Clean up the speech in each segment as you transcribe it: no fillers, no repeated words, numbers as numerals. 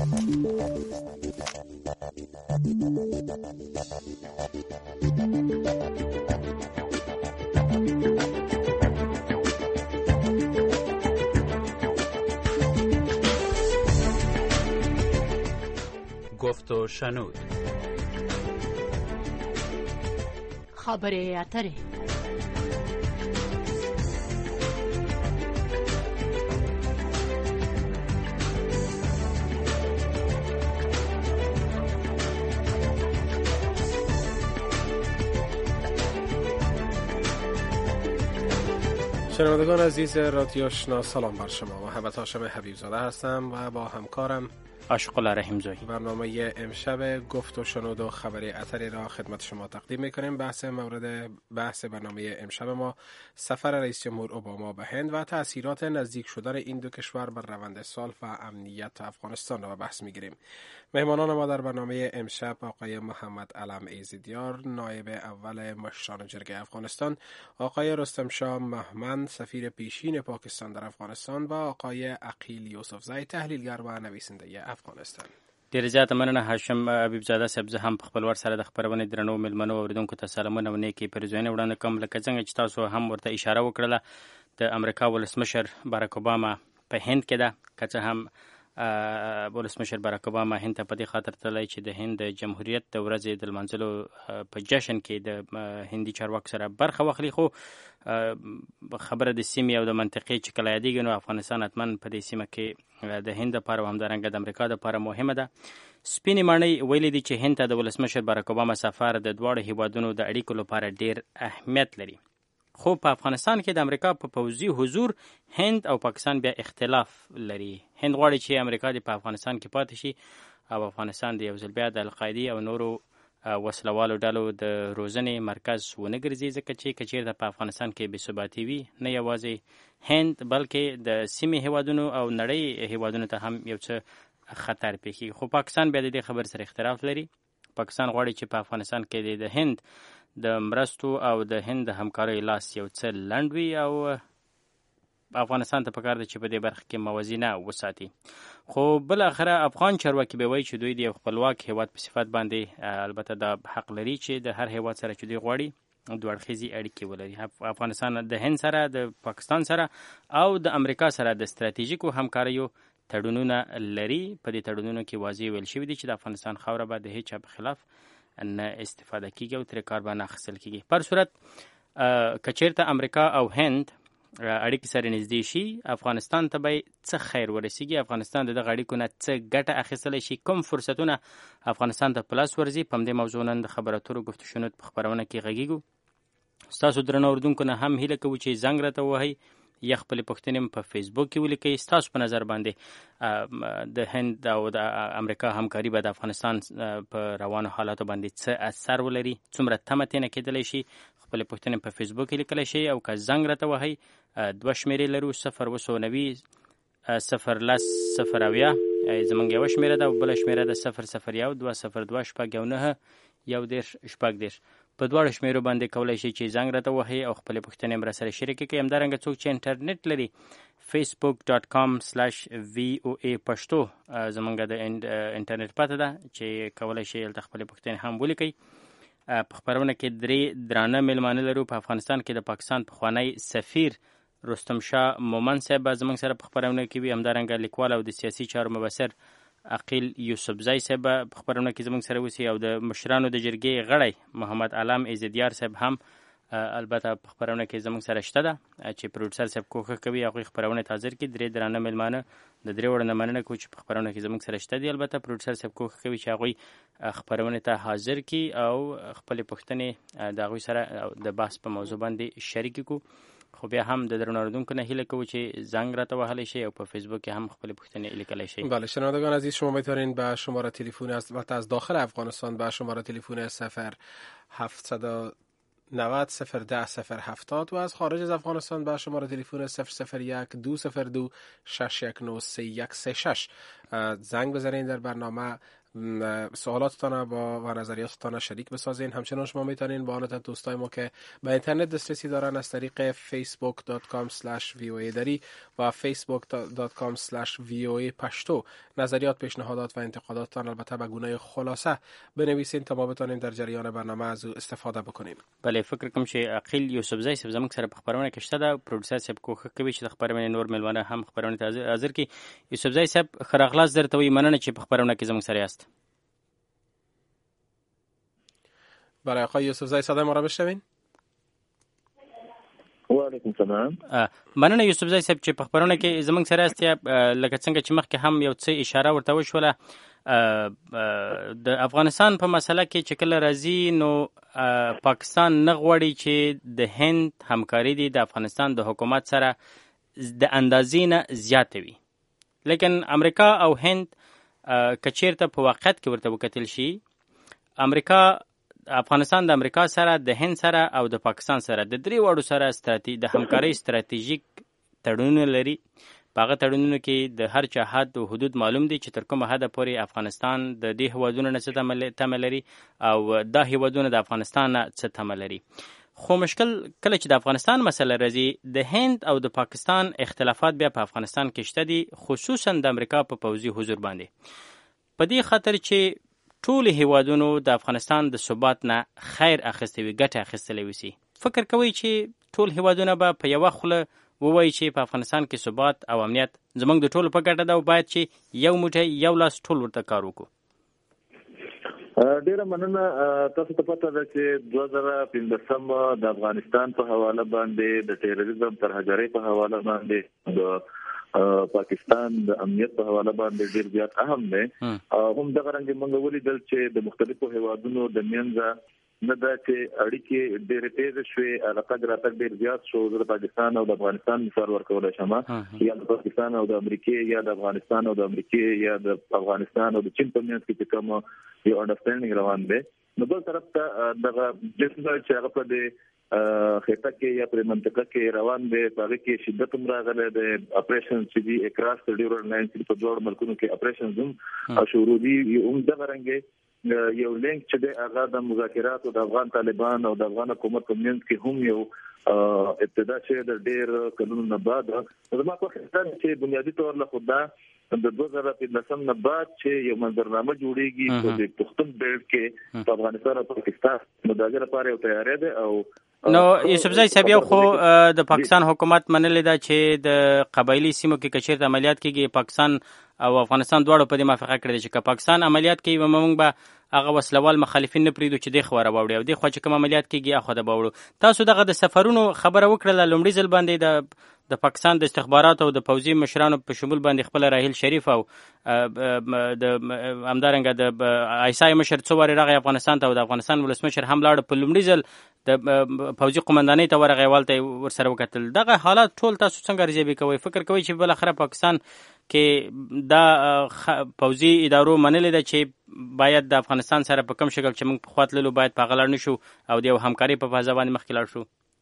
گفت و شنود. خبر اتره. شنوندگان عزیز رادیو آشنا، سلام بر شما. محمد هاشم حبیب زاده هستم و با همکارم عاشق رحیم زایی برنامه امشب گفت و شنود و خبری اتری را خدمت شما تقدیم میکنیم. بحث برنامه امشب ما سفر رئیس جمهور اوباما به هند و تأثیرات نزدیک شدن این دو کشور بر روند صلح و امنیت افغانستان را بحث میگیریم. مهمانان ما در برنامه امشب آقای محمد علم ایزدیار، نایب اول مشران جرگه افغانستان، آقای رستم شاه مهمند، سفیر پیشین پاکستان در افغانستان و آقای عقیل یوسفزی، تحلیلگر و نویسنده افغانستان. ډیر زیات مننه هاشم حبیب زاده صاحب. زه هم په خپل ور سره د خبرونې درنو ملمنو اوریدونکو ته سلامونه او نیکې پرزوینه وړاندې کوم. لکه څنګه چې تاسو هم ورته اشاره وکړله، د امریکا ولسمشر باراک اوباما په هند کې ده. که څه هم ولسمشر باراک اوباما هند ته په دې خاطر تللی چې د هند د جمهوریت د ورځې د لمانځلو په جشن کې د هندي چارواکو سره برخه واخلي، خو خبره د سیمې او د منطقې چې کله یادېږي نو افغانستان حتما په دې سیمه کې د هند لپاره او همدارنګه د امریکا لپاره مهمه ده. سپینې ماڼۍ ویلي دي چې هند ته د ولسمشر باراک اوباما سفر د دواړو هیوادونو د اړیکو لپاره ډیر اهمیت لري، خو په افغانستان کې د امریکا په پوځي حضور هند او پاکستان بیا اختلاف لري. هند غواړي چې امریکا د په افغانستان کې پاتې شي او افغانستان د یو ځل بیا د القاعدې او نورو وسلوالو ډلو د روزنې مرکز ونه ګرځي، ځکه چې که چېرته په افغانستان کې بې ثباتي وي، نه یوازې هند بلکې د سیمې هیوادونو او نړۍ هیوادونو ته هم یو څه خطر پیښیږي. خو پاکستان بیا د دې خبر سره اختلاف لري. پاکستان غواړي چې په افغانستان کې د هند د مرستو او د هند د همکارۍ لاس یو څه لنډ وي او افغانستان ته پکار ده چې په دې برخه کې موازینه وساتي. خو بل اخره افغان چارواکي به وایي چې دوی د یو خپلواک هیواد په صفت باندې البته دا حق لري چې د هر هیواد سره چې دوی غواړي دوه اړخیزې اړیکې ولري. افغانستان د هند سره، د پاکستان سره او د امریکا سره د ستراتیژیکو همکاریو تړونونه لري. په دې تړونونو کې واضح ویل شوي دي چې د افغانستان خاوره به د هیڅ چا په خلاف نه استفاده کیږي او ترې کار به نه اخیستل کیږي. پر صورت که چېرته امریکا او هند اړیکې سره نږدې شي، افغانستان ته به څه خیر ورسیږي، افغانستان د دغه اړیکو نه څه ګټه اخیستلی شي، کوم فرصتونه افغانستان ته په لاس ورځي. په همدې موضوع نن د خبر اترو گفت و شنود په خپرونه کې غږیږو. ستاسو درنو اردوونکو نه هم هیله کوو چې زنګ راته ووهئ یا خپلې پوښتنې په فیسبوک کې ولیکئ. ستاسو په نظر باندې د هند او د امریکا همکاري به د افغانستان په روانو حالاتو باندې څه اثر ولري، څومره تمه ترېنه کېدلی شي؟ خپلې پوښتنې په فیسبوک کې لیکلی شئ او که زنګ راته وهئ 2 شمېرې لرو 0 290 0 10 0 زموږ یوه شمېره ده او بله شمېره ده 001 202 691 10 په دواړو شمېرو باندې کولی شئ چې زنګ راته وهئ او خپلې پوښتنې هم راسره شریکې کړئ. همدارنګه څوک چې انټرنیټ لري facebook.com/VOA پښتو زموږ د انټرنیټ پته ده چې کولی شئ هلته خپلې پوښتنې هم ولیکئ. په خپرونه کې 3 درانه میلمانه لرو. په افغانستان کې د پاکستان پخوانی سفیر رستم شاه مومند صاحب زموږ سره په خپرونه کې وي. همدارنګه لیکوال او د سیاسي چارو مبصر عقیل یوسفزی صاحب په خبرونه کې زموږ سره اوسي او د مشرانو د جرګې غړی محمد علم ایزدیار صاحب هم البته په خبرونه کې زموږ سره شته ده چې پروډوسر صاحب کوښښ کوي هغوی خبرونه ته حاضر کړي. 3 درانه میلمانه د 3 وړو نه مننه کوو چې په خبرونه کې زموږ سره شته دي. البته پروډوسر صاحب کوښښ کوي چې هغوی خبرونه ته حاضر کړي او خپلې پوښتنې د هغوی سره د بحث په موضوع باندې شریکې کړو. خو بیا هم د درنو اردوونکو نه هیله کوو چې زنګ راته وهلی شئ او په فیسبوک کې هم خپلې پوښتنې لیکلی شئ. بله شنوندگان عزیز، شما میتونید به شماره تلفن از داخل افغانستان به شماره تلفن 0790 010 070 و از خارج از افغانستان به شماره تلفن 001 202 619 3136 زنگ بزنید. در برنامه سوالاتتان و نظریاتتان شریک بسازین. همچنان شما میتونین با آن دوستای ما که به اینترنت دسترسی دارن از طریق facebook.com/voa دری و facebook.com/voa پشتو نظریات، پیشنهادات و انتقاداتتان البته به گونه خلاصه بنویسین تا ما بتونیم در جریان برنامه از او استفاده بکنیم. بله، فکر کوم چې عقیل یوسفزی صاحب زموږ سره په خبرونه کې شته ده. پروډوسر صاحب کوښښ کوي چې د خبرونه نور ملوانه هم خبرونه ته حاضر کړي. یوسفزی صاحب ښه راغلاست درته وایي، مننه چې په خبرونه کې زموږ سره یاست. برای آقای یوسفزی صدای ما را بشنوین. و علیکم السلام. مننه یوسفزی صاحب چې په خبرونه کې زموږ سره یاست. لکه څنګه چې مخکې هم یو څه اشاره ورته وشوله، د افغانستان په مسله کې چې کله راځي نو پاکستان نه غواړي چې د هند همکاري دي د افغانستان د حکومت سره د اندازې نه زیاته وي. لیکن امریکا او هند که چیرته په واقعیت کې ورته وکتل شي، افغانستان د امریکا سره، د هند سره او د پاکستان سره د درې واړو سره د همکارۍ ستراتیژیک تړونونه لري. په هغه تړونونو کې د هر چا حد او حدود معلوم دي چې تر کومه حده پورې افغانستان د دې هیوادونو نه څه تمه لري او دا هیوادونه د افغانستان نه څه تمه لري. خو مشکل کله چې د افغانستان مسله راځي، د هند او د پاکستان اختلافات بیا په افغانستان کې شته دي، خصوصا د امریکا په پوځي حضور باندې. په دې خاطر چې ټول هیوادونو د افغانستان د ثبات نه خیر اخیستی وي، ګټه اخیستلی وي. فکر کوي چې ټول هیوادونه به په یوه خوله ووایي چې په افغانستان کې ثبات او امنیت زموږ د ټولو په ګټه ده او باید چې یو موټی یو لاس ټول ورته کار وکړو. ډیره مننه. تاسو ته پته ده چې 2015 د افغانستان په حواله باندې د تیروریزم ترهګرۍ په حواله باندې د پاکستان د امنیت په حواله باندې ډیر زیات اهم دی. هم دغه رنګ موږ ولیدل چې د مختلفو هیوادونو د منځه نه دا چې اړیکې ډېرې تیزې شوې، علاقه راتګ ډېر زیات شو. د پاکستان او د افغانستان مثال ورکولی شم، یا د پاکستان او د امریکې، یا د افغانستان او د امریکې، یا د افغانستان او د چین په منځ کې چې کوم یو انډرسټینډینګ روان دی. نو بل طرف ته دغه جسم چې هغه په دې خطه کې یا پر منطقه کې روان دی، هغه کې شدت هم راغلی دی. اپریشن چې دی اکراس د ډیورنډ لاین په دوه ملکونو کې اپریشن هم شروع دي. هم دغه رنګ یو لینک چې دی هغه د مذاکراتو د افغان طالبان او د افغان حکومت په منځ کې هم یو ابتدا چې د ډیر کلونو نه بعد زما په خیال چې بنیادی تور له خدا د 2015 نه بعد چې یو منظرنامه جوړیږي په پښتون بیلټ کې په افغانستان او پاکستان مداګر لپاره یو تیاری ده. او نو یوسفزی صاحب یو خو د پاکستان حکومت منلې ده چې د قبایلی سیمو کې کچیر د عملیات کېږي، پاکستان او افغانستان دواړو په دې موافقه کړې ده چې که پاکستان عملیات کوي موږ به هغه وسلوال مخالفین نه پرېږدو چې دې خوا راوړي او دې خوا چې کوم عملیات کېږي هغه خوا ته به وړو. تاسو دغه د سفرونو خبره وکړله لومړي ځل باندې د پاکستان د استخباراتو او د پوځي مشرانو په شمول باندې خپل راحیل شریف او د همدارنګه د عیسی مشر څو وارې راغی افغانستان ته او د افغانستان ولسمشر هم لاړ په لومړي ځل د پوځي قومندانۍ ته ورغی، والته ورسره وکتل. دغه حالات ټول تاسو څنګه ارزیابي کوئ؟ فکر کوئ چې بالاخره پاکستان کې دا پوځي ادارو منلې ده چې باید د افغانستان سره په کوم شکل چې موږ پخوا تللو باید په هغه لاړ نه شو او د یو همکارۍ په فضا باندې مخکې لاړ شو؟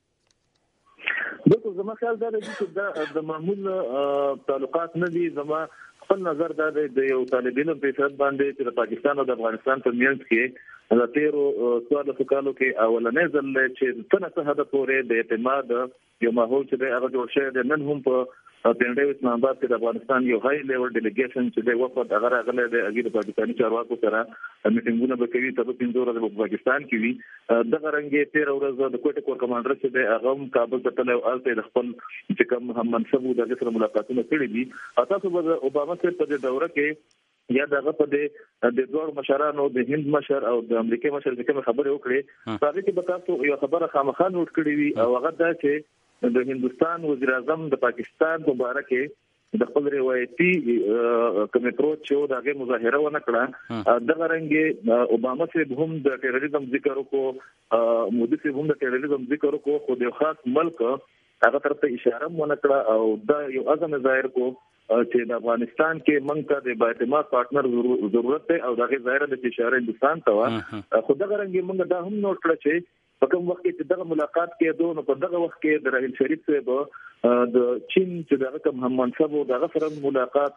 بالکل زما خیال دا دی چې دا د معمول تعلقات نه دي. زما خپل نظر دا دی د یو طالبینو په فیصد باندې چې د پاکستان او د افغانستان په منځ کې د تیرو 14 کالو کې اولنې ځل چې څنګه هدا پورې د اعتماد یو ماحول چې هغه جوړ شوی دی. نن هم په پنډه اسلام آباد کې د افغانستان یو های لیول ډیلیګیشن چې د وفد هغه راغلی دی، هغه د پاکستاني چارواکو سره میټینګونه به کوي. تر 15 ورځې په پاکستان کې وي. دغه رنګ 13 ورځې د کوټه کور کمانډر چې د هغه کابل ته تللی او الته د خپل چې کوم هم منصب د سره ملاقاتونه کړي دي. تاسو به اوباما سره په دوره کې یا دغه په د دوه مشرانو د هند مشر او د امریکای مشر چې کوم خبرې وکړي، هغه کې به تاسو یو خبره خامخا نوٹ کړی وي او هغه دا چې د هندستان وزیر اعظم د پاکستان مبارکه د خپل روایتي کوم اپروچ چې دغه مظاهره ونه کړه. دغه رنګ اوباما صاحب هم د ټیرریزم ذکر وکړو، مودي صاحب هم د ټیرریزم ذکر وکړو، خو د خاص ملک هغه طرف ته اشاره ونه کړه او دا یو عزم ظاهر کو چې د افغانستان کې موږ ته د بااعتماد پارټنر ضرورت دی او دغه ظاهر د اشاره هندستان ته و. خو دغه رنګ موږ دا هم نوٹ کړ چې په کوم وخت کې دغه ملاقات کېدو نو په دغه وخت کې د راحیل شریف صاحب د چین چې دغه کوم هم منصب او دغه سره ملاقات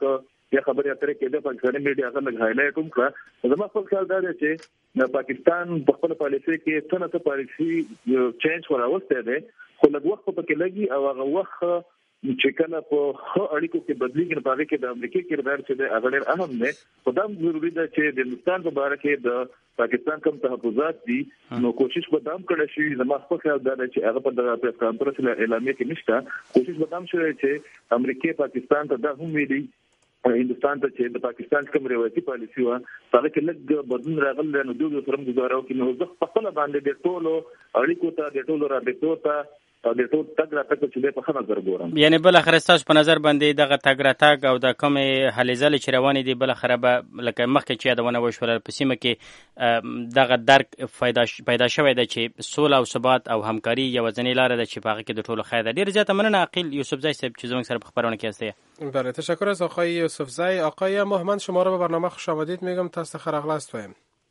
یا خبرې اترې کې د پاکستاني میډیا هغه لږ هایلایټ هم کړه. زما خپل خیال دا دی چې پاکستان په خپل پالیسي کې څه نه څه پالیسي چینج وراوسته دی، خو لږ وخت پکې لګي او هغه وخت چې کله په اړیکو کې بدلیږي په هغه کې د امریکای کردار چې د هغه ډېر اهم دی. خو دا ضروري ده چې د هندوستان په اړه کې د پاکستان کوم تحفظات دي نو کوشش به دام کړی شي. زما خپل خیال دا دی چې هغه په دغه پریس کانفرنس اعلامیه کې نشته. کوشش به دام شوی چې امریکای پاکستان ته دا هم ویلي هندوستان ته چې د پاکستان کوم روایتي پالیسي و هغه کې لږ بدلون راغلی نو دوی سره گزارو کې نو زه په خپل باندې د ټولو اړیکو ته د ټولو رابطو ته او د ټول تګ راتګ چې په خنه نظر ګورم. یعنی بل اخر تاسو په نظر باندې دغه تګ راتګ او د کوم هلې ځلې چې روانې دي بل اخر به لکه مخکې چې یادونه وشول په سیمه کې دغه درک پیدا شوی دی چې سوله او ثبات او همکاري یو ځنې لاره ده چې په هغه کې د ټولو خیر ده. ډېر زیاته مننه عقیل یوسفزی صاحب چې زموږ سره په خبرونه کې هستید. بله تشکر از آقای یوسفزی. آقای محمد شما رو به برنامه خوش آمدید میگم. تاسو خرغلاست ویم.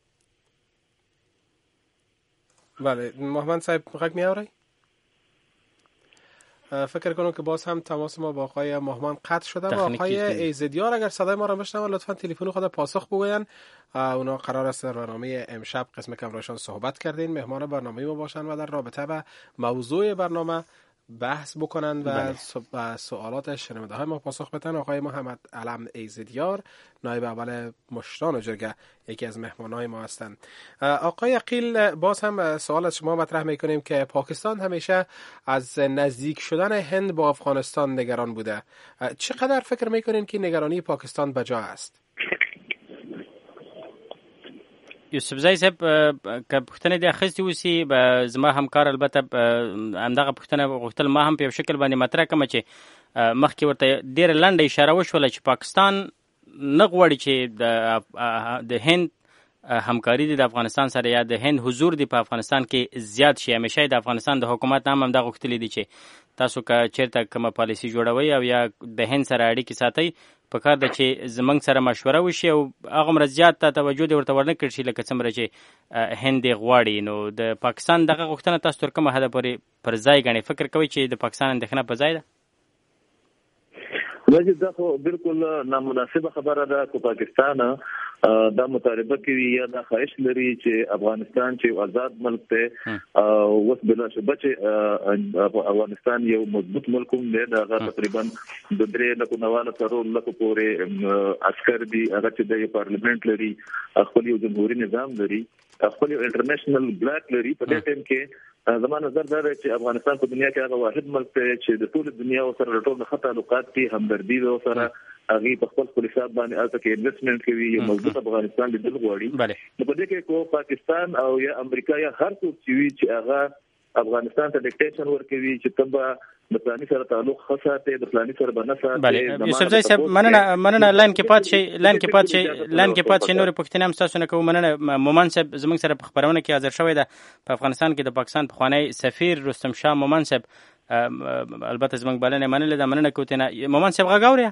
بله محمد صاحب غږ میاوري؟ فکر کنم که باز هم تماس ما با آقای محمد قطع شده. با آقای ایزدیار اگر صدای ما را بشنون لطفا تلفن خود پاسخ بگوین. اونا قرار است در برنامه امشب قسم کمرایشان صحبت کردین، مهمان برنامه ما باشن و در رابطه با موضوع برنامه بحث بکنن و سوالات شنونده های ما پاسخ بدن. آقای محمد علم ایزدیار نایب اول مشران جرگه یکی از مهمانای ما هستند. آقای عقیل باز هم سوال از شما مطرح میکنیم که پاکستان همیشه از نزدیک شدن هند با افغانستان نگران بوده. چقدر فکر میکنین که نگرانی پاکستان بجا است؟ یوسفزی صاحب که پوښتنه د اخیستې وسی به زما همکار البته همدغه پوښتنه غوښتل ما هم په یو شکل باندې مطرح کړم چې مخکې ورته ډېره لنډه اشاره وشوله چې پاکستان نه غواړي چې د هند همکاري د افغانستان سره یا د هند حضور دی په افغانستان کې زیات شي. همیشه د افغانستان د حکومت هم دا غوښتلی دي چې تاسو که چیرته کومه پالیسي جوړوي او یا د هند سره اړیکې ساتئ په کار ده چې زمونږ سره مشوره وشي او هغومره زیات توجه دې ورته ورنه کړل شي لکه څومره چې هند یې غواړي. نو د پاکستان دغه غوښتنه تاسو تر کومه حده پورې پر ځای ګڼئ؟ فکر کوئ چې د پاکستان اندېښنه په ځای ده؟ دا خو بالکل نامناسبه خبره ده که پاکستان دا مطالبه کوي یا دا خواهش لري چې افغانستان چې آزاد ملک ته اوس بلا شبه چې افغانستان یو مضبوط ملک هم دی. دا تقریبا د 3 لکو نواله تر لکو پورې عسكر دي، هغه چې د پارلیمنت لري، خپل یو جمهوریت نظام لري، خپل یو انټرنیشنل بلاک لري. په دې ټیم کې زما نظر دا دی چې افغانستان په دنیا کې هغه واحد ملک دی چې د ټول دنیا سره ټول د تعلقات کې همدردي سره هغه په خپل حساب باندې البته کې انویسټمنټ کوي. یو مضبوط افغانستان د دل غواړي. نو په دې کې کو پاکستان او یا امریکا یا هر څوک چې هغه افغانستان ته ډیکټیشن ورکوي چې تبا د پلاني سره تعلق خاصه د پلاني سره بنسه. بله یوسفزی صاحب مننه لاین کې پات شي نور پښتنه هم تاسو نه کوم. مننه مومن صاحب زموږ سره په خبرونه کې حاضر شوی ده په افغانستان کې د پاکستان پخوانی سفیر رستم شاه مومن صاحب البته زموږ بلنه منلې ده. مننه کوتنه مومن صاحب غاوري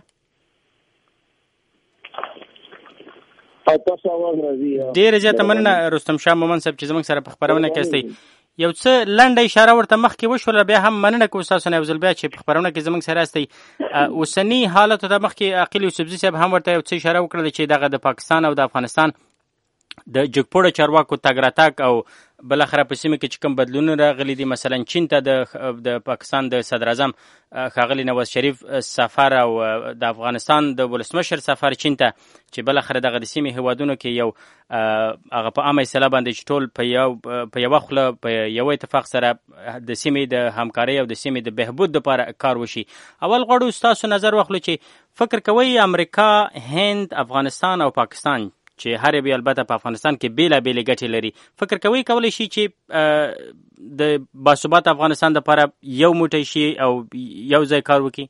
ډېر زیاته مننه رستم شاه مومن صاحب چې زموږ سره په خبرونه کې هستئ. یو څه لنډه اشاره ورته مخکې وشوله، بیا هم مننه کوو ستاسو نه یو ځل بیا چې په خبرونه کې زموږ سره هستئ. اوسني حالاتو ته مخکې عقیل یوسفزي صاحب هم ورته یو څه اشاره وکړله چې دغه د پاکستان او د افغانستان د جګپوړه چارواکو تګ راتګ او بالاخره په سیمه کې چې کوم بدلونونه راغلي دي، مثلا چین ته د پاکستان د صدر اعظم ښاغلي نواز شریف سفر او د افغانستان د ولسمشر سفر چین ته چې بالاخره دغه د سیمې هیوادونو کې یو هغه په عامه اصطلاح باندې چې ټول په یوه خوله په یو اتفاق سره د سیمې د همکارۍ او د سیمې د بهبود لپاره کار وشي. اول غواړو ستاسو نظر واخلو چې فکر کوئ امریکا، هند، افغانستان او پاکستان چې هر یو البته په افغانستان کې بیلابېلې ګټې لري، فکر کوئ کولی شي چې د باثبات افغانستان لپاره یو موټی شي او یو ځای کار وکړي؟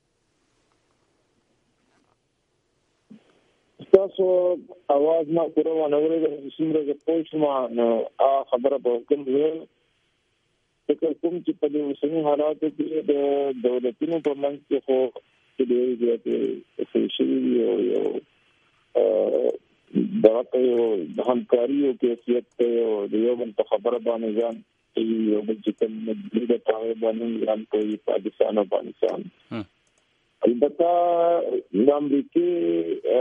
تاسو اواز ما پوره ونه اورېدل چې څومره زه پوه شوم نو خبره به کوم فکر کوم چې په دې اوسني حالاتو کې د دولتونو په منځ کې خو ډېرې زیاتې څه شوي دي او یو دغه یو د همکاري او کیفیت ته او د یو بل په خبره باندې ځان یو بل چې کوم د هغې باندې ځان کوي پاکستان او افغانستان البته د امریکای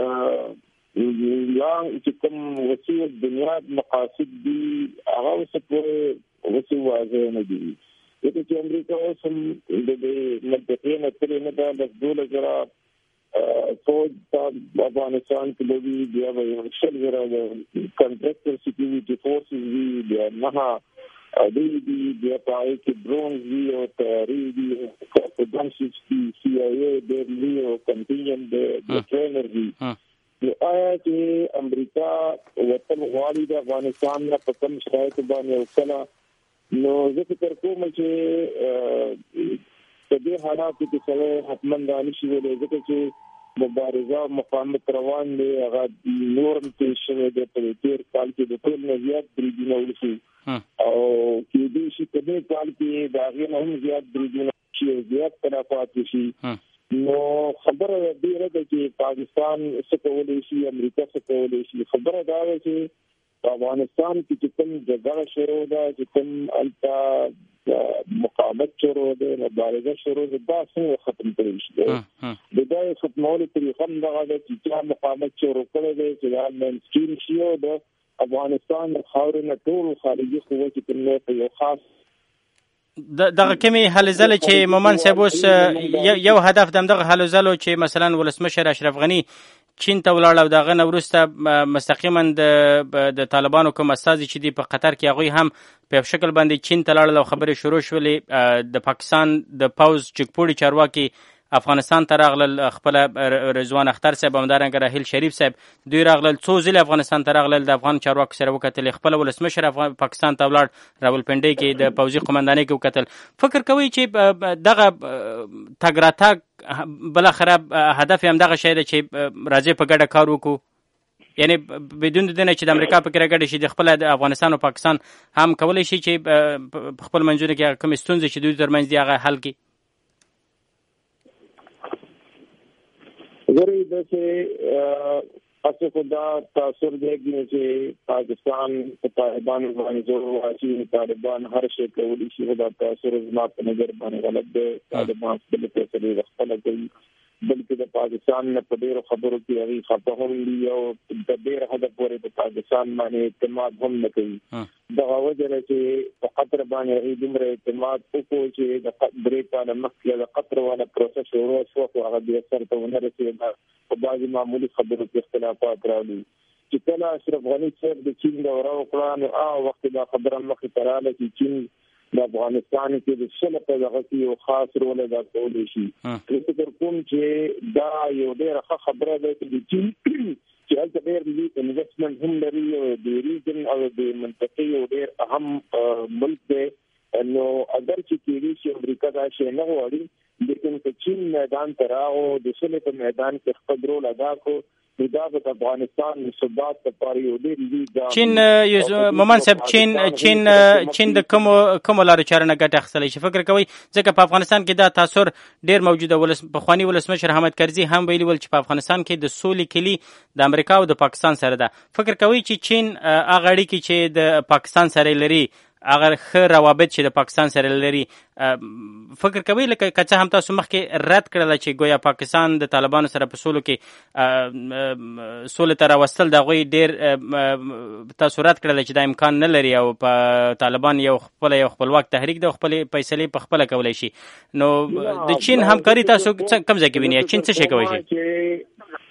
لا چې کوم وسیع دنیا مقاصد دي هغه څه پورې وسیع واضح نه دي. چې امریکا اوس هم د منطقې نه ترې نه ده د 2000 فوج په افغانستان کې لوي بیا به یو شل زره کنټراکټر سکیورټي فورسز وي بیا نه دي بیا پای کې ډرون وي او تیاری دي کارپوډانسز دي CIA د لیو کنټینجن د ټرینر دي. آیا چې امریکا وطن غواړي د افغانستان نه په کوم شرایط باندې وکړه نو زه فکر کوم چې په دې حالاتو کې سره حتماً رانشي ویلې ځکه چې مبارزه مقاومت روان دي هغه نورم کې شوه د تیر کال کې د ټول نه زیات بریدونه وشي او کې دې شي په دې کال کې دا غي نه هم زیات بریدونه شي زیات تلفات شي. نو خبره دې راځي چې پاکستان څه کولای شي امریکا څه کولای شي. خبره دا ده چې افغانستان کې کوم جګړه شروع ده چې کوم التا مقاومت شروع ده مبارزه شروع ده دا څنګه ختم کړي شي. د دې ختمولو طریقه هم دا ده چې مقاومت شروع کړي دي چې دا منځکین شي او د افغانستان د خاورې نه ټول خارجي قوت چې په یو خاص دغه کمی هلزله چې مومن صاحب اوس یو هدف دغه هلزله چې مثلا ولسمشر اشرف غنی چین ته ولاړ او دغه نورسته مستقیما د طالبانو کوم استازي چې دی په قطر کې هغه هم په شکل باندې چین ته لاړل او خبرې شروع شولې. د پاکستان د پاوز چکپوړي چارواکي افغانستان ته راغلل خپل رضوان اختر صاحب همدارنګه راهیل شریف صاحب دوی راغلل څو ځله افغانستان ته راغلل د افغان چارواکو سره وکتل خپل ولسمشر پاکستان ته ولاړ راولپنډي کې د پوځي قومندانۍ کې وکتل. فکر کوي چې دغه تګ راتګ بل خراب هدف هم دغه شی دی چې راځي په ګډه کار وکړو یعنی بدون د نه چې د امریکا په کې راګډ شي د خپل د افغانستان او پاکستان هم کولای شي چې خپل منځونه کې کوم ستونزې چې دوی ترمنځ دي هغه حل کړي. غری د چې اسه خدا تاثیر دیږي چې پاکستان په طالبان باندې زور واچي طالبان هر شي کوي چې دا تاثیر زما په نظر باندې غلط دی. طالبان په دې کې خپل کوي بلکې د پاکستان نه په ډیرو خبرو کې هغه خبره هم دی او د ډیر حد پورې په پاکستان باندې اعتماد هم نه کوي. دا وجه چې په قطر باندې دومره اعتماد وکړي چې د بریک باندې مخکې د قطر والا پروسس شروع شو او هغه د سر ته ونه رسیدل په بعضي معمولی خبرو کې اختلافات راغلي. چې کله اشرف غنی صاحب د چین دورہ وکړه نو هغه وخت دا خبره مخکې تراله چې چین د افغانستان کې د شل په دغه کې یو خاص رول ادا کولی شي. فکر کوم چې دا یو ډېره خبره ده چې چین چې هلته ډېر لوی انویسټمنټ هم لري او د ریجن او د منطقې یو ډېر اهم ملک دی. نو اگر چې کېږي چې امریکا دا شی نه غواړي لیکن که چین میدان ته راغو د شل په میدان کې خپل رول ادا کو دا د افغانستان ثبات لپاره یو ډېر لوی چین مومن صاحب چین د کوم لارې چارې نه ګټه اخیستلی شي فکر کوي ځکه په افغانستان کې دا تاثر ډېر موجوده. پخواني ولسمشر حامد کرزي هم ویلي ول چې په افغانستان کې د سولې کلي د امریکا او د پاکستان سره ده. فکر کوي چې چین هغه اړیکې چې د پاکستان سره لري هغه ښه روابط چې د پاکستان سره لري فکر کوي لکه څه هم تاسو مخکې رد کړل چې ګویا پاکستان د طالبانو سره په سولو کې سولې ته راوستل د هغوی ډېر تاسو رد کړل چې دا امکان نه لري او په طالبان یو خپلواک تحریک د خپلې فیصلې په خپله کولی شي. نو د چین همکاري تاسو کوم ځای کې وینئ؟ چین څه شی کولی شي؟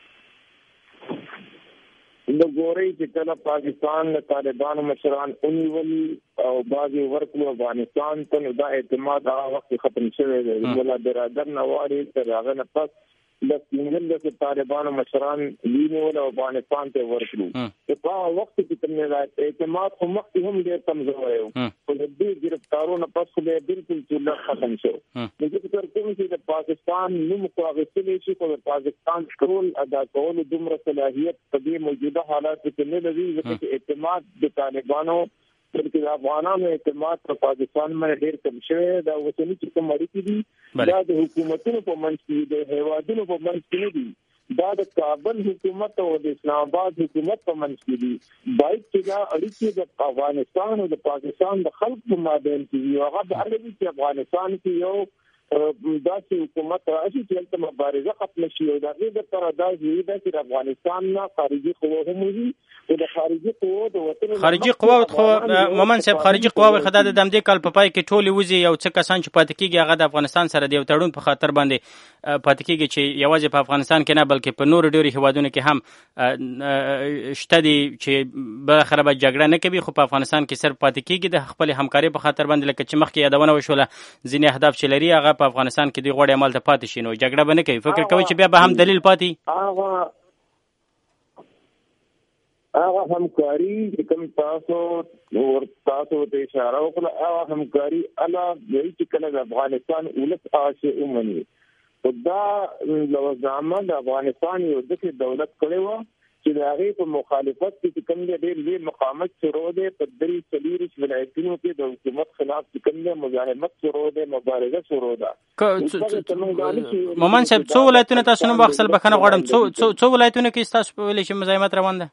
د ګوري چې کله پاکستان د طالبانو مشران اونیول او بعضي ورکو افغانستان ته دا اعتماد هغه وخت ختم شوی دی. مولا برادر نواري تر هغه نه پس د سینګل د طالبانو مشران لینول او افغانستان ته ورکړو. په هغه وخت کې تمنه اعتماد هم ډېر کمزور و. په دې گرفتارونو پس خو بالکل ټول ختم شو. نو فکر کوم چې د پاکستان نوم کو اغستلې شي او پاکستان ټول ادا کول دومره صلاحیت په دې موجوده حالات کې نه لري چې اعتماد د طالبانو بلکې د افغانانو اعتماد په پاکستان باندې ډېر کم شوی. دا وسنی چې کوم اړیکې دي دا د حکومتونو په منځ کې د هیوادونو په منځ کې نه دي، دا د کابل حکومت او د اسلام آباد حکومت په منځ کې دي. باید چې دا اړیکې د افغانستان او د پاکستان د خلکو په مابین کې وي. هغه د هغې چې افغانستان کې یو داسې حکومت راشي چې د مبارزه ختم شي او د دې لپاره دا ضروري ده چې افغانستان نه خارجي قوه هم وي او د خارجي قوه د وطن خارجي قوه مومن صاحب خارجي قوه خدای د دې کال په پای کې ټولې وځي یو څه کسان چې پاتې کیږي هغه د افغانستان سره د یو تړون په خاطر باندې پاتې کیږي چې یوازې په افغانستان کې نه بلکې په نورو ډېرو هیوادونو کې هم شته دي چې بل خراب جګړه نه کوي خو په افغانستان کې صرف پاتې کیږي د خپل همکاري په خاطر باندې لکه چې مخکې یادونه وشوله ځینې اهداف چې لري هغه په افغانستان کې دوی غواړي عمل ته پاتې شي نو جګړه به نه کوي فکر کوي چې بیا به هم دلیل پاتې هغه همکاري چې کوم تاسو ته اشاره وکړه هغه همکاري الله یې چې کله د افغانستان ولس آشه ومني دا لوزامه د افغانستان یو د دولت کړي و چې د هغه په مخالفت کې کوم ډېر لوی مقاومت شروع دي په درې سلیریش ولایتونو کې د حکومت خلاف کوم مزاحمت شروع دي مبارزه شروع ده مومن صاحب څو ولایتونه تاسو نو بخښل بخنه غواړم څو ولایتونه کې تاسو په ویلې چې مزاحمت روان ده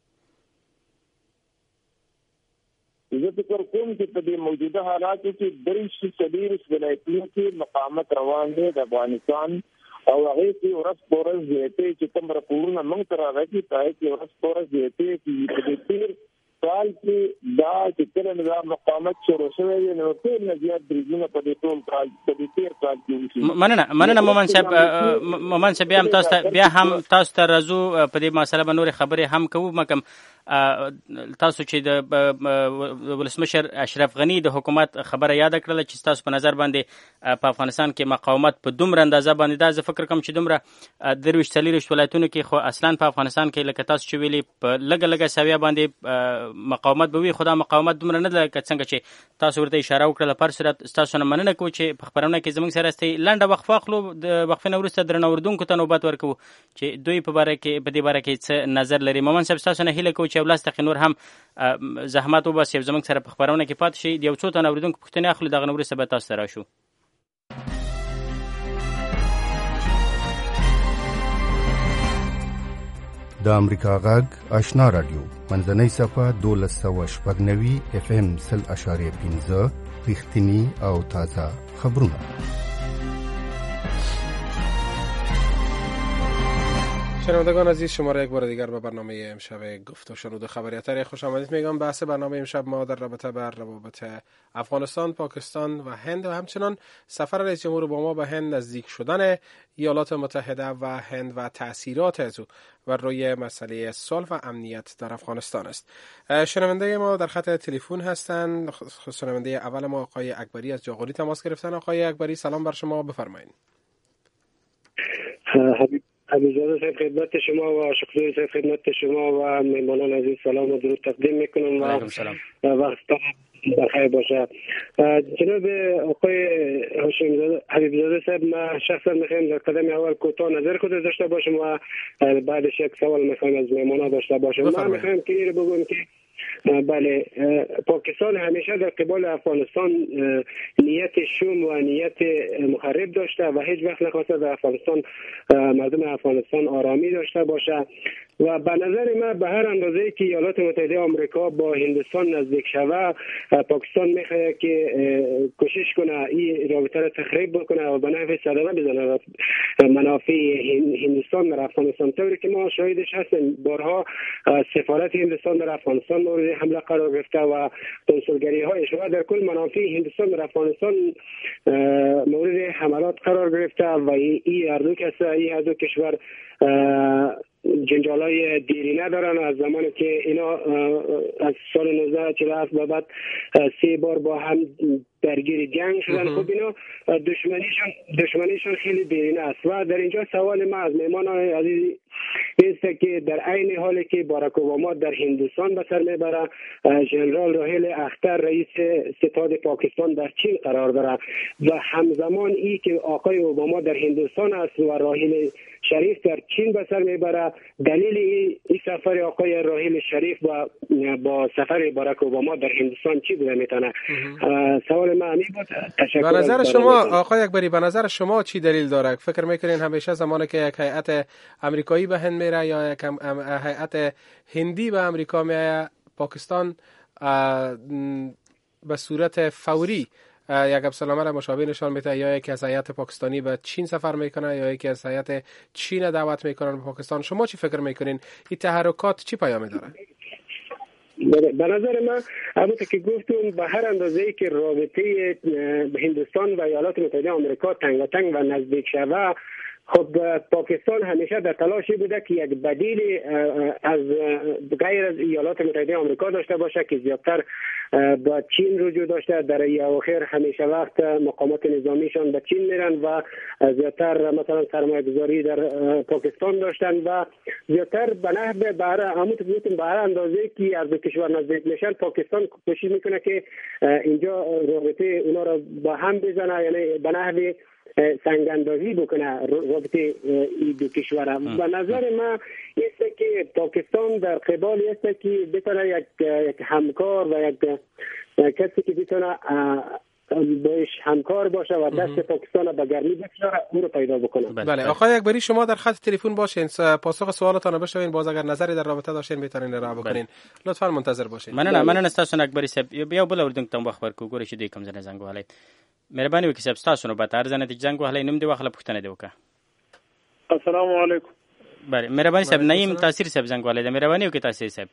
زه فکر کوم چې په دې موجوده حالاتو کې درې سلیریش ولایتونو کې مقاومت روان دي د افغانستان او هغه چې ورځ پورز زیاتې چې کوم راپورونه موږ تر راځي پای کې ورځ پورز زیاتې چې په دې تیر سال کې دا چې کله د مقاومت شروع شوی نو ټول نزيات بریزونه په دې ټول کال په دې تیر کال کې مننه مومن صاحب بیا هم تاسو ته راځو په دې مسله باندې نور خبرې هم کوو مکم تاسو چې د ولسمشر اشرف غنی د حکومت خبره یاد کړل چې تاسو په نظر باندې په افغانستان کې مقاومت په دومره اندازه باندې دا زه فکر کوم چې دومره درویش څلوریشت ولایتونو کې خو اصلا په افغانستان کې لکه تاسو چې ویلي په لږه سویه باندې مقاومت به وي خو دا مقاومت دومره نه ده څنګه چې تاسو ورته اشاره وکړه په صورت تاسو نه مننه کوم چې په خبرونه کې زموږ سره استي لنډه وقفه اخلو د وقفې نه وروسته درنه اردوونکو ته نوبت ورکو چې دوی په دې باره کې څه نظر لري مومن صاحب تاسو نه هیله کوم چې ولس تخ نور هم زحمت وباسي زموږ سره په خبرونه کې پات شي یو څو تنه اوریدونکو پوښتنه اخلو دغه نور سبا تاسو سره شو د امریکا غږ آشنا رادیو منځنۍ صفه 1290 اف ام 0.15 رښتینی او تازه خبرونه شنوندگان عزیز شما را یک بار دیگر به برنامه امشب گفت و شنود خبریاتر خوش آمدید میگم. بحث برنامه امشب ما در رابطه بر روابط افغانستان، پاکستان و هند و همچنان سفر رئیس جمهور اوباما به هند، نزدیک شدن ایالات متحده و هند و تأثیرات از او بر روی مسئله صلح و امنیت در افغانستان است. شنونده ما در خط تلفن هستند. شنونده اول ما آقای اکبری از جاغوری تماس گرفتن. آقای اکبری سلام بر شما، بفرمایید. حبیبزاده صاحب خدمت شما و شکریه صاحب خدمت شما و مهمانان عزیز سلام و درود تقدیم میکنم و وقت بخیر باشه. جناب آقای هاشم حبیبزاده صاحب ما شخصا میخوایم در قدم اول کوتاه نظر خود داشته باشم و بعدش یک سوال میخوایم از مهمانان داشته باشم. ما میخوایم که این رو بگویم که بله پاکستان همیشه در قبال افغانستان نیت شوم و نیت مخرب داشته و هیچ وقت نخواسته در افغانستان مردم افغانستان آرامی داشته باشه و به نظر من به هر اندازه‌ای که ایالات متحده آمریکا با هندوستان نزدیک شود پاکستان میخواد که کوشش کنه این رابطه را تخریب بکنه و به نحو صدمه بزنه منافع هندوستان در افغانستان. طوری که ما شاهدش هستیم بارها سفارت هندوستان در افغانستان مورد حمله قرار گرفته و کنسولگری هایش و در کل منافع هندوستان در افغانستان مورد حملات قرار گرفته و این هر دو کشور جنجالای دیرینه دارن از زمانی که اینا از سال 1947 به بعد 3 بار با هم درگیر جنگ شدن. خب اینا دشمنیشون خیلی دیرینه است و در اینجا سوال ما از مهمانان عزیز است که در عین حالی که باراک اوباما در هندوستان به سر میبره ژنرال راهیل اختر رئیس ستاد پاکستان در چین قرار داره و همزمان ای که آقای اوباما در هندوستان است و راهیل شریف در چین به سر میبره دلیل این سفر آقای راهیل شریف و با سفر باراک اوباما در هندوستان چی بوده میتونه؟ سوال من همین بود. تشکر. به نظر شما آقای اکبری به نظر شما چی دلیل داره؟ فکر میکنین همیشه زمانی که یک هیئت امریکایی به هند میره یا یک هیئت هندی به امریکا میاد پاکستان به صورت فوری عبدالسلام را مشابه نشان میده، یا یکی از هیئت پاکستانی به چین سفر میکنه یا یکی از هیئت چین دعوت میکنن به پاکستان. شما چی فکر میکنین؟ این تحرکات چی پیامی داره؟ به نظر من البته که گفتم به هر اندازه‌ای که رابطه هندوستان و ایالات متحده آمریکا تنگاتنگ و نزدیک شده، خب پاکستان همیشه در تلاشی بوده که یک بدیل از غیر از ایالات متحده آمریکا داشته باشه که زیادتر با چین رجوع داشته. در اواخر همیشه وقت مقامات نظامیشان به چین میرن و زیادتر مثلا سرمایه گذاری در پاکستان داشتن و زیادتر به نحو به هر اندازه که از کشور نزدیک میشن، پاکستان کوشش میکنه که اینجا رابطه اونا را با هم بزنه، یعنی به نحو سنگ اندازی بکنه رابطه این دو کشور. به نظر من است که پاکستان در قبال است که بتونه یک همکار و یک کسی که بتونه باش همکار باشه و دست پاکستان به گرمی بکشاره اون رو پیدا بکنه. بله آقای اکبری، شما در خط تلفن باشین، پاسخ سوالاتون رو بشنوین، باز اگر نظری در رابطه داشتین میتونین ارائه بکنین. لطفا منتظر باشین. مننه استاسو اکبری صاحب. بیا بل اوردون ته وخت ورکو ګورې چې دوی کوم ځای زنګ وهلی. مهرباني وکړئ صاحب، ستاسو نوبت ارزنه د زنګ وهلی نوم دی واخله پوښتنه دی وکړه. السلام علیکم. بله مهرباني صاحب، نعیم تاثیر صاحب زنګ وهلی دی. مهرباني وکړئ تاثیر صاحب.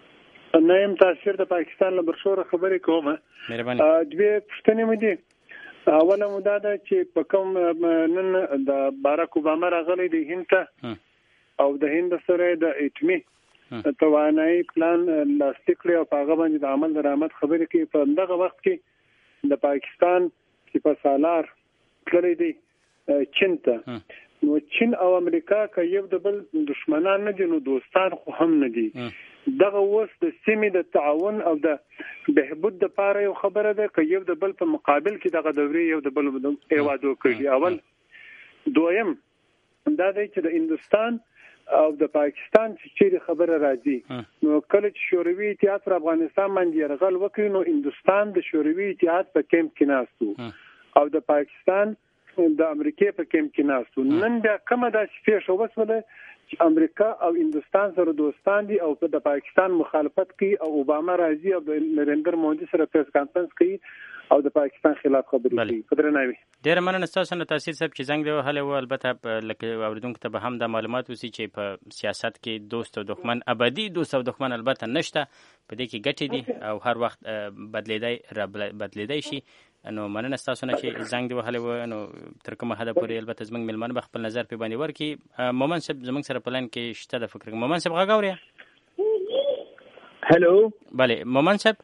نعیم تاثیر د پاکستان له برشوره خبرې کومه. مهرباني. دوی پوښتنه مې دي. اوله موده ده چې په کوم نن د باراک اوباما راغلی دی هند ته او د هند سره د اتمی توانایي پلان لاسلیک کړی او په هغه باندې د عمل درآمد خبرې کوي. په دغه وخت کې د پاکستان چې په سالار کړی دی چین ته، نو چین او امریکا که یو د بل دشمنان نه دي نو دوستان خو هم نه دي. دغه اوس د سیمې د تعاون او د بهبود لپاره یو خبره ده که یو د بل په مقابل کې دغه دورې یو د بل ایوادو کوي. اول دویم دا دی چې د هندوستان او د پاکستان چې خبره راځي نو کله چې شوروي اتحاد پر افغانستان باندې یرغل وکړي نو هندوستان د شوروي اتحاد په کمپ کې ناستو او د پاکستان د امریکای په کمپ کې ناستو. نن بیا کومه داسې پیښه وسوله چې امریکا او هندوستان سره دوستان دي او د پاکستان مخالفت کوي او اوباما راځي او د نریندر مودي سره پریس کانفرنس کوي او د پاکستان خلاف خبرې کوي. پدرناوي ډیر مننه ستاسو نه تاثیر صاحب چې زنګ دی وهلی و. البته لکه اوریدونکو ته به هم د معلومات وسی چې په سیاست کې دوست او دښمن ابدي دوست او دښمن البته نشته، په دې کې ګټې دي او هر وخت بدلیدای شي. نو مننه ستاسو نه چې زنګ دی وهلی و. نو تر کومه حده پورې البته زموږ میلمانه به خپل نظر په باندې ورکړي. مومن صاحب زموږ سره په لاین کې شته د فکر. مومن صاحب غږ اورئ؟ هلو. بله مومن صاحب.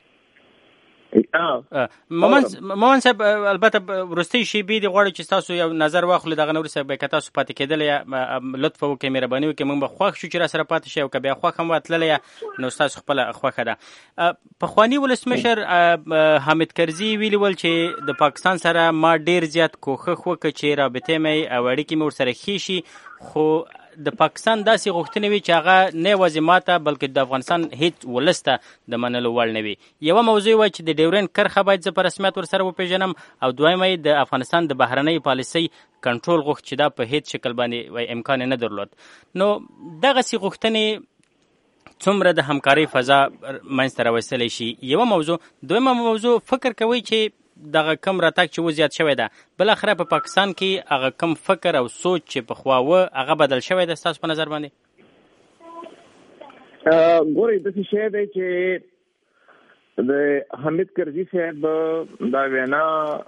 مومن صاحب البته ورستي شي به دی غواړي چې تاسو یو نظر واخلئ دغه نور صاحب که تاسو پاتې کېدل یا لطف وکړئ مهرباني وکړئ موږ به خوښ شو چې را سره پاتې شي او که بیا خوښ هم وتللی نو تاسو خپل خوښه ده. پخواني ولسمشر حامد کرزي ویلي ول چې د پاکستان سره ما ډیر زیات کوښښ وکړ چې رابطې مې او اړیکې مې ورسره ښې شي، خو د پاکستان داسې غوښتنې وي چې هغه نه یوازې ماته بلکې د افغانستان هیڅ ولس ته د منلو وړ نه وي. یوه موضوع وه چې د ډیورنډ کرښه باید زه په رسمیت ورسره وپېژنم او دویمه یې د افغانستان د بهرنۍ پالیسۍ کنټرول غوښت چې دا په هیڅ شکل باندې امکان نه درلود. نو دغسې غوښتنې څومره د همکارۍ فضا منځته راوستلی شي؟ یوه موضوع. دویمه موضوع، فکر کوئ چې دغه کم راتګ چې و زیات شوی ده بل اخره په پاکستان کې هغه کم فکر او سوچ چې پخوا و هغه بدل شوی ده ستاسو په نظر باندې؟ ګورئ داسې شی دی چې د حامد کرزي صاحب دا وینا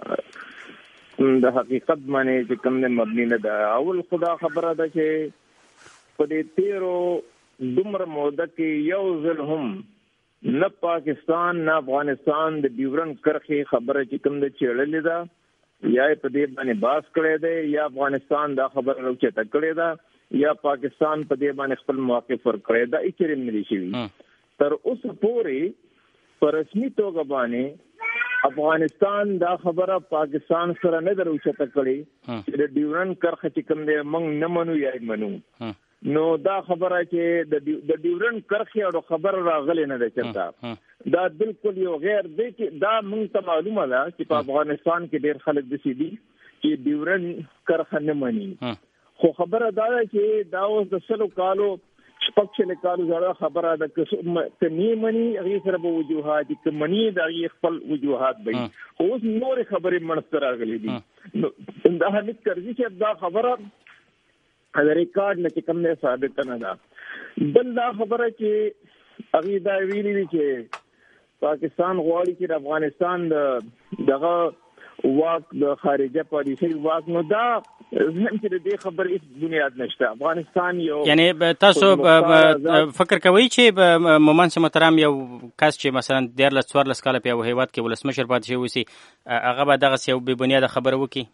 د حقیقت باندې چې کوم نه مبني نه ده. اول خدا خبره ده چې په دې تیرو دومره موده کې یو ځل هم نه پاکستان نه افغانستان د ډیورنډ کرښې خبره چې کوم د چیړلې ده یا په دې باندې باس کړی دی یا افغانستان دا خبره راوچته کړې ده یا پاکستان په دې باندې خپل موقف ورکړی ده. هیڅ چېرې نه دي شوي. تر اوسه پورې په رسمي توګه باندې افغانستان دا خبره پاکستان سره نه ده راوچته کړې چې د ډیورنډ کرښه چې کوم دی موږ نه منو یا یې منو. نو دا خبره چې د ډیورنډ کرښې او خبر راغلی نه ده چېرته، دا بالکل یو غیر دی چې دا موږ ته معلومه ده چې په افغانستان کې ډېر خلک داسې دي چې ډیورنډ کرښه نه مني. خو خبره دا ده چې دا اوس د 100 کالو شپږ چې کالو زړه خبره ده که نیمني هغه سره به وجوهات دي که منی د هغه خپل وجوهات وي اوس نور خبرې منځ راغلي دي دا حمید کرزي چې دا خبره د ریکارډ نه کوم نه ثابت نه ده بل دا خبره چې هغه دا ویلي دي چې پاکستان غواړي چې افغانستان دغه واک د خارجه پالیسي واک نو دا زم چې دې خبر هیڅ بنیاد نشته افغانستان یو یعنی تاسو فکر کوئ چې مومن سي محترم یو کس چې مثلا 14 کال په هیواد کې ولسمشر پاتې شوی وسی هغه به دغه یو بې بنیاد خبره وکړي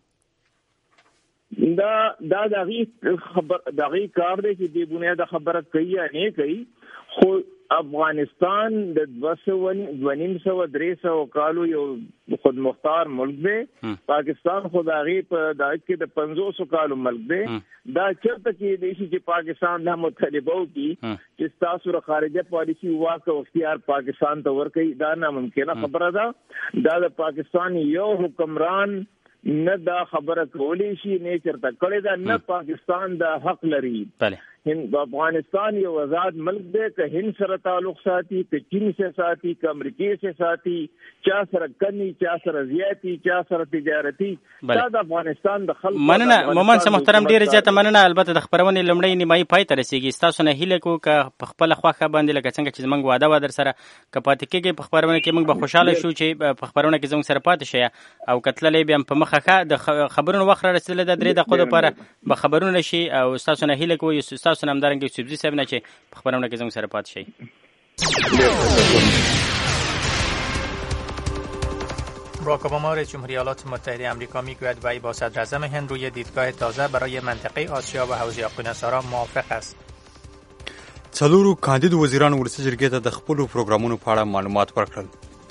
دا دغه خبر دغه کار دی چې بې بنیاد خبره کوي یا نه کوي خو افغانستان د 200-300 کالو یو خود مختار ملک دی پاکستان خدایي په دغه کې د 500 کالو ملک دی دا چرته کې د شي چې پاکستان د مطالبه کی چې تاسو خارجه پالیسي واک او اختیار پاکستان ته ورکړي دا ناممکنه خبره ده دا د پاکستان یو حکمران نه دا خبره کولی شي نه چرته کړي دا نه پاکستان دا حق لري افغانستان یو آزاد ملک دی که هند سره تعلق ساتي که چین سره ساتي که امریکای سره ساتي چا سره کني چا سره زیاتی چا سره تجارتي دا د افغانستان د خلکو مننه مومن سي محترم ډیر زیاته مننه البته د خبرونه لمړی نیمای پای ته رسیدي تاسو نه هیله کو که په خپل خواخه باندې لکه څنګه چې موږ وعده و در سره کپات کېږي په خبرونه کې موږ به خوشاله شو چې په خبرونه کې زموږ سره پاتې شي او کتللې بیا په مخه د خبرونو وخت رسیدل د درې دقیقو لپاره به خبرونه شي او تاسو نه هیله کو تاسو نام دارنګ سبزی صاحب نه چې په خبرونه کې زموږ سره پاتې شي باراک اوباما رئیس جمهوری ایالات متحده آمریکا میگوید وی با صدراعظم هند روی دیدگاه تازه برای منطقه آسیا و حوزه اقیانوس‌آرام موافق است. څلورو کاندید وزیران ولسی جرګې ته د خپلو پروګرامونو په اړه معلومات ورکړل.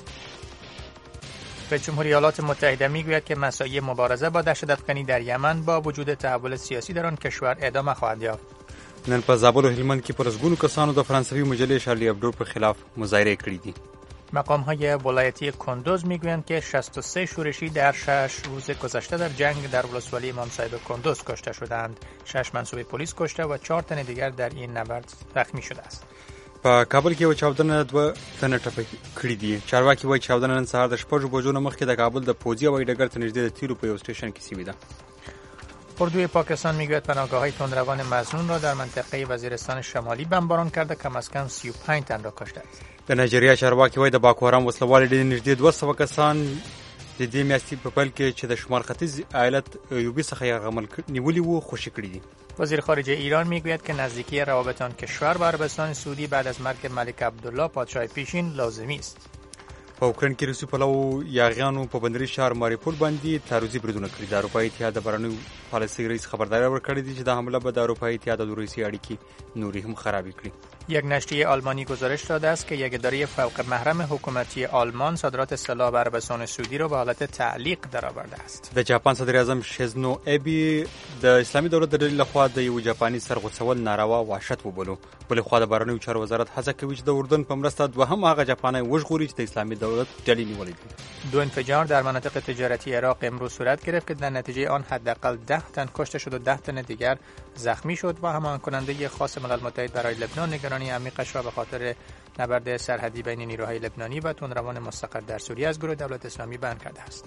رئیس جمهوری ایالات متحده میگوید که مساعی مبارزه با دهشت‌افکنی در یمن با وجود تحول سیاسی در آن کشور ادامه خواهد یافت. نن په زابل او هلمند کې پر زګونو کسانو د فرانسوي مجله شارلی ابدو په خلاف مظاهره کړې دي. مقام‌های ولایتی کندوز میگویند که 63 شورشی در 6 روز گذشته در جنگ در ولسوالی امام صاحب کندوز کشته شدند. 6 منسوب پلیس کشته و 4 تن دیگر در این نبرد زخمی شده است. په کابل کې یو چاودنه 2 تنه ټپي کړې دي. چارواکي وایي چاودنه نن سهار د 6 بجو نه مخکې د کابل د پوځي هوایي ډګر ته نږدې د تیرو په یو سټیشن کې سوي ده. اردوی پاکستان میگوید پناهگاه‌های تندروان مظنون را در منطقه وزیرستان شمالی بمباران کرده کم از کم 35 تن را کشته است. د نایجریا چارواکي وایي د باکو حرام وسلوال ډېر نږدې 200 کسان د دې میاشتې په پیل کې چې د شمال ختیځ ایالت ایوبي څخه یې عمل نیولي وو خوشی کړی دي. وزیر خارجه ایران میگوید که نزدیکی روابط آن کشور با عربستان سعودی بعد از مرگ ملک عبدالله پادشاه پیشین لازمی است. په اوکراین کې روسي پلو یاغیانو په بندري شهر ماریپول باندې تعرضي بریدونه کړي. د اروپایي اتحاد د بهرنیو پالیسۍ رئیس خبرداری ورکړې ده چې د حمله به د اروپایي اتحاد او روسیې اړیکې نورې هم خرابې کړي. یک نشریه آلمانی گزارش داده است که یک اداره فوق محرم حکومتی آلمان صادرات سلاح به عربستان سعودی را به حالت تعلیق درآورده است. د جاپان صدر اعظم شیزنو ابی د اسلامي دولت د ډلې لخوا د یو جاپاني سرغوڅول ناروا وحشت وبولو. بلې خوا د بهرنیو چارو وزارت هڅه کوي چې د اردن په مرسته دوهم هغه جاپانی وژغوري چې د اسلامي دولت ډلې نیولې دي. 2 انفجار در مناطق تجارتی عراق امروز صورت گرفت که در نتیجه آن حداقل 10 تن کشته شد و 10 تن دیگر زخمی شد و همان کننده خاص ملل متحد برای لبنان نگرانی عمیقش را به خاطر نبرد سرحدی بین نیروهای لبنانی و تندروان مستقر در سوریه از گروه دولت اسلامی بیان کرده است.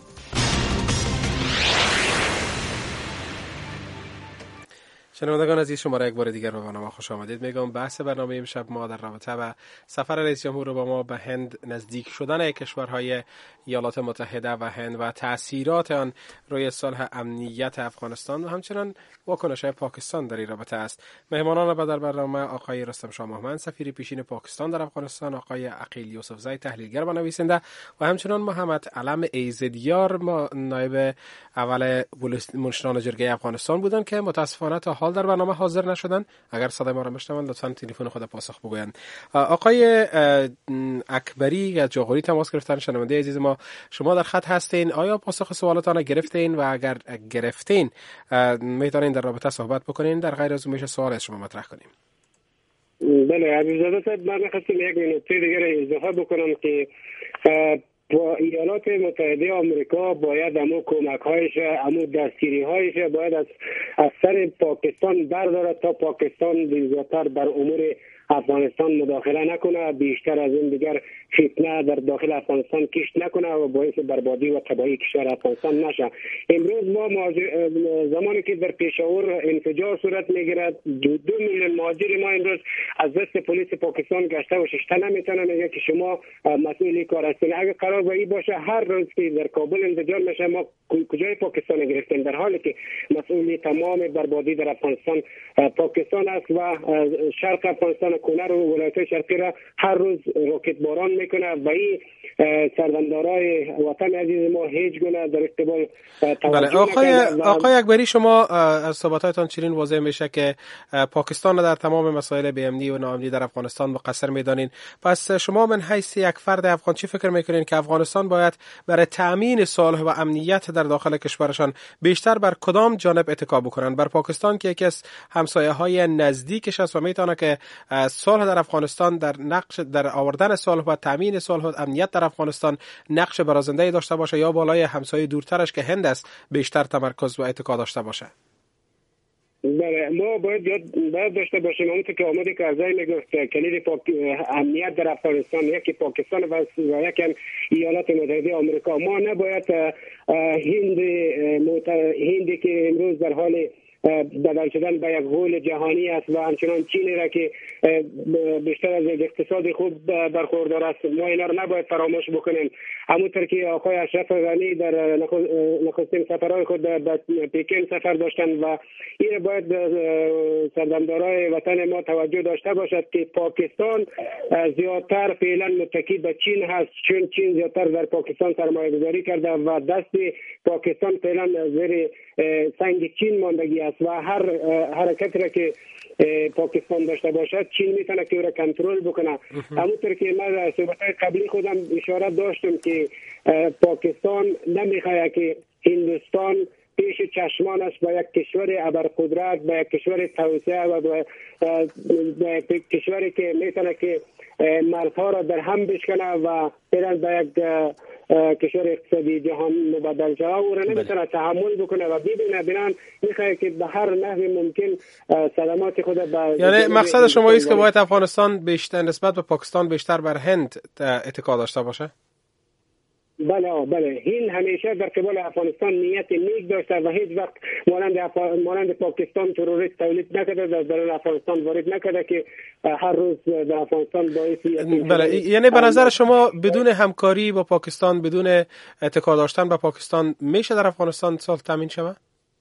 شنوندگان عزیز شما را یک بار دیگر به برنامه خوش آمدید میگم. بحث برنامه امشب ما در رابطه با سفر رئیس جمهور اوباما به هند، نزدیک شدن کشورهای ایالات متحده و هند و تأثیرات آن روی صلح امنیت افغانستان و همچنین واکنش‌های پاکستان در این رابطه است. مهمانان در برنامه آقای رستم شاه محمد سفیر پیشین پاکستان در افغانستان، آقای عقیل یوسفزی تحلیلگر و نویسنده و همچنین محمد علم ایزدیار نایب اول منشیان جرگه افغانستان بودند که متاسفانه تا حال در برنامه حاضر نشدن. اگر صدای ما را میشنوند لطفاً تلفن خود پاسخ بگویند. آقای اکبری از جوهری تماس گرفتن. شنونده عزیز ما، شما در خط هستین. آیا پاسخ سوالاتان گرفتین و اگر گرفتین میتونین در رابطه صحبت بکنین؟ در غیر از اون میشه سوال از شما مطرح کنیم. بله عزیزاده صاحب، من خواستم یک نکته دیگر اضافه بکنم که ایالات متحده آمریکا باید امو کمک هایش، امو دستگیری هایش باید از سر پاکستان بردارد تا پاکستان زیادتر در امور افغانستان مداخله نکنه، بیشتر از این دیگر فتنه در داخل افغانستان کشت نکنه و باعث بربادی و تباهی کشور افغانستان نشه. امروز ما زمانی که در پشاور انفجار صورت میگیرد 2 میلیون مهاجر ما امروز از دست پلیس پاکستان گشته و ششته نمیتونه، میگه که شما مسئول کار هستین. اگر قرار به این باشه هر روز که در کابل انفجار میشه ما کجای پاکستان گرفتیم، در حالی که مسئول تمام بربادی در افغانستان پاکستان است و شرق افغانستان کنر و ولایت شرقی را هر روز راکت باران میکنه و این سربندارای وطن عزیز ما هیچ گونه در اقتبال بله. آقای اکبری، شما از صحبتاتتان چنین واضح میشه که پاکستان در تمام مسائل بی‌امنی و ناامنی در افغانستان مقصر میدانین. پس شما من حیث یک فرد افغان چی فکر میکنین که افغانستان باید برای تأمین صلح و امنیت در داخل کشورشان بیشتر بر کدام جانب اتکا بکنن؟ بر پاکستان که یکی از همسایه‌های نزدیکش است و میتونه که صلح در افغانستان در آوردن صلح و تامین صلح و امنیت در افغانستان نقش برازنده داشته باشه، یا بالای همسایه دورترش که هند است بیشتر تمرکز و اتکا داشته باشه؟ بله، ما باید داشته باشیم همونطور که آمده که ارزای میگفت کلید امنیت در افغانستان یکی پاکستان و یکی ایالات متحده آمریکا. ما نباید هندی که امروز در حال بدل شدن به یک غول جهانی است و همچنان چینی را که بیشتر از اقتصاد خوب برخوردار است، ما اینا را نباید فراموش بکنیم. همونطور که آقای اشرف غنی در نخستین سفرهای خود به پکن سفر داشتند و این باید سردمدارای وطن ما توجه داشته باشد که پاکستان زیادتر فعلا متکی به چین هست، چون چین زیادتر در پاکستان سرمایه گذاری کرده و دست پاکستان فعلا زیر سنگ چین ماندگی است و هر حرکتی را که پاکستان داشته باشد چین میتونه که او را کنترل بکنه. همونطور که من در صحبت‌های قبلی خودم اشاره داشتم که پاکستان نمیخواد که هندوستان پیش چشمانش با یک کشور ابرقدرت، با یک کشور توسعه و با کشوری که میتونه که مرزها را در هم بشکنه و برن به یک کشور اقتصادی جهان مبدل شده او را نمیتونه تحمل بکنه و ببینن میخواد که به هر نحو ممکن صدمات خود یعنی مقصد شما است که باید افغانستان بیشتر نسبت به پاکستان بیشتر بر هند اتکا داشته باشه؟ بله، هند همیشه در قبال افغانستان نیت نیک داشته و هیچ وقت مانند پاکستان تروریست تولید نکرده، در درون افغانستان وارد نکرده که هر روز در افغانستان باعثی. بله، یعنی به نظر شما بدون همکاری با پاکستان، بدون اتکا داشتن با پاکستان میشه در افغانستان صلح تامین شود؟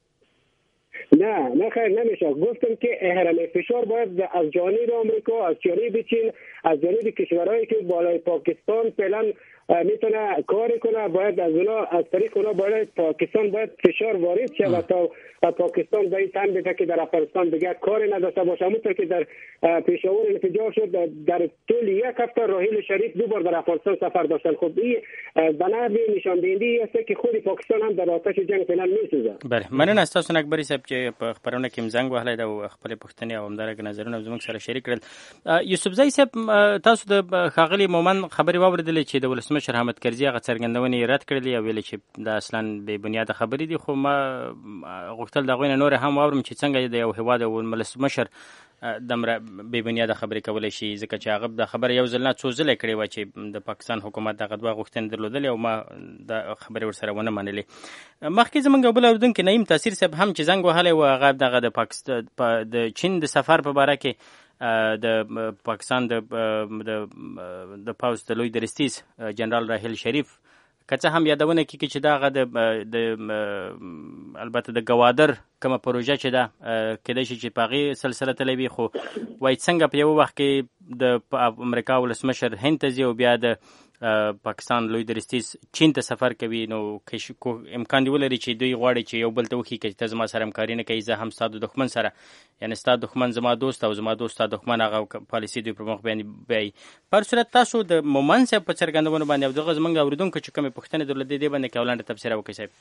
نه خیر نمیشه. گفتم که احرام فشار باید از جانب آمریکا، از جانب چین، از جانب کشورهایی که بالای پاکستان فعلا میتونه کاری کنه، باید از طریق اونا باید پاکستان باید فشار وارد شه تا پاکستان باید تن بده که در افغانستان دیگه کاری نداشته باشه. همونطور که در پشاور انفجار شد، در طول یک هفته راحیل شریف 2 بار در افغانستان سفر داشتن. خب این بنابراین نشان دهنده است که خود پاکستان هم در آتش جنگ فعلا میسوزه. بله، مننه از تاسو اکبری صاحب چې په خبرونه کې زنګ وهلی دا او خپل پوښتنې او همدارنګه نظرونه زموږ سره شریک کړل. یوسفزی صاحب، تاسو د ښاغلي مومن خبرې واورېدلې چې د ولسمشر حامد کرزي هغه څرګندونې رد کړلې او ویل چې دا اصلا بې بنیاده خبرې دي، خو ما غوښتل د هغوی نه نور هم واورم چې څنګه د یو هېواد او ولسمشر دمره بې بنیاده خبرې کولی شي، ځکه چې هغه د خبرې یو ځل نه څو ځله کړې وه چې د پاکستان حکومت دغه 2 غوښتنې درلودلې او ما د خبرې ورسره ونه منلې. مخکې زموږ بل اورېدونکی نعیم تاثیر صاحب هم چې زنګ وهلی و، هغه دغه د چین د سفر په باره کې د پاکستان د پوځ د لوی درستیز جنرال راحیل شریف که څه هم یادونه کیږي چې دغه د البته د ګوادر کومه پروژه چې ده کېدای شي چې په هغې سلسله تللی وي، خو وایي څنګه په یوه وخت کې د امریکا ولسمشر هند ته ځي او بیا د پاکستان لوی درستیز چین ته سفر کوي، نو امکان دی ولري چې دوی غواړي چې یو بل ته وښیي که ته زما سره همکاري نه کوي، زه هم ستا د دښمن سره، یعنې ستا دښمن زما دوست او زما دوست ستا دښمن، هغه پالیسي دوی پر مخ بیایي. په هر صورت تاسو د مومن صاحب په څرګندونو باندې او دغه زموږ اورېدونکو چې کومې پوښتنې درلودې دې باندې که یو لنډه تبصره وکړئ صاحب.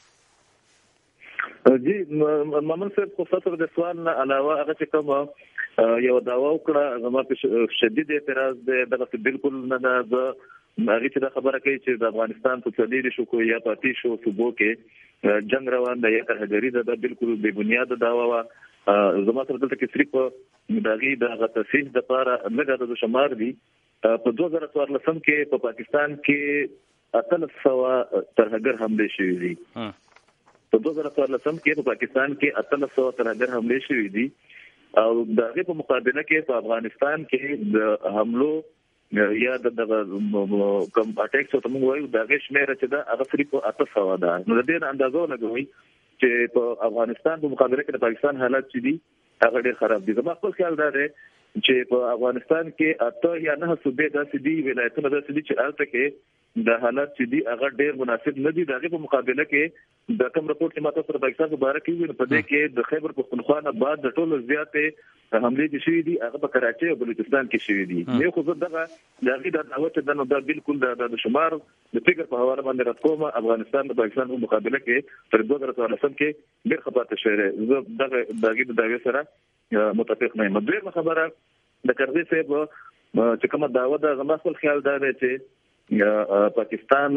جی مومن صاحب خو فتره د سوال نه علاوه هغه چې کوم یو دعوا وکړه، زما په شدید اعتراض دی دغه بالکل نه ده. هغه چې دا خبره کوي چې د افغانستان په څلور شو کو یا پاتې شو صوبو کې جنگ روان دی یا ترهګری ده بالکل بے بنیاد دعوا وا زما سره دلته کې صرف دغه د تصحیح د لپاره لږه د شمار دي په 2014 کې په پاکستان کې 1300 ترهګر حمله شوې دي په 2014 کې په پاکستان کې 1300 ترهګر حمله شوې دي او دغه په مقابله کې په افغانستان کې د حملو یا د کوم اٹیک څه تمو وایو دا غشمیر چې دا هغه صرف 800 ده نو د دې اندازو لګوي چې په افغانستان په مقابله کې د پاکستان حالات چې دي هغه ډېر خراب دي زما خپل خیال دا دی چې په افغانستان کې 8 یا 9 صوبې داسې دي ولایتونه داسې دي چې البته کې د حالات چې دي هغه ډېر مناسب نه دي دغه په مقابله کې د کوم رپورت چې ماته سره پاکستان مبارک وي په دې کې د خیبر پختونخوا نه بعد د ټولو زیاتې حملې چې شوې دي هغه په کراچۍ او بلوچستان کې شوې دي یو خو دغه دغه د دعوت د نو بالکل د شمار د فکر په حواله باندې راکوم افغانستان د پاکستان په مقابله کې تر 2013 کې ډېر خبره شوې زه دغه سره متفق نه یم دویمه خبره د کرزي صاحب چې کومه دعوه د زما خپل خیال دا دی چې پاکستان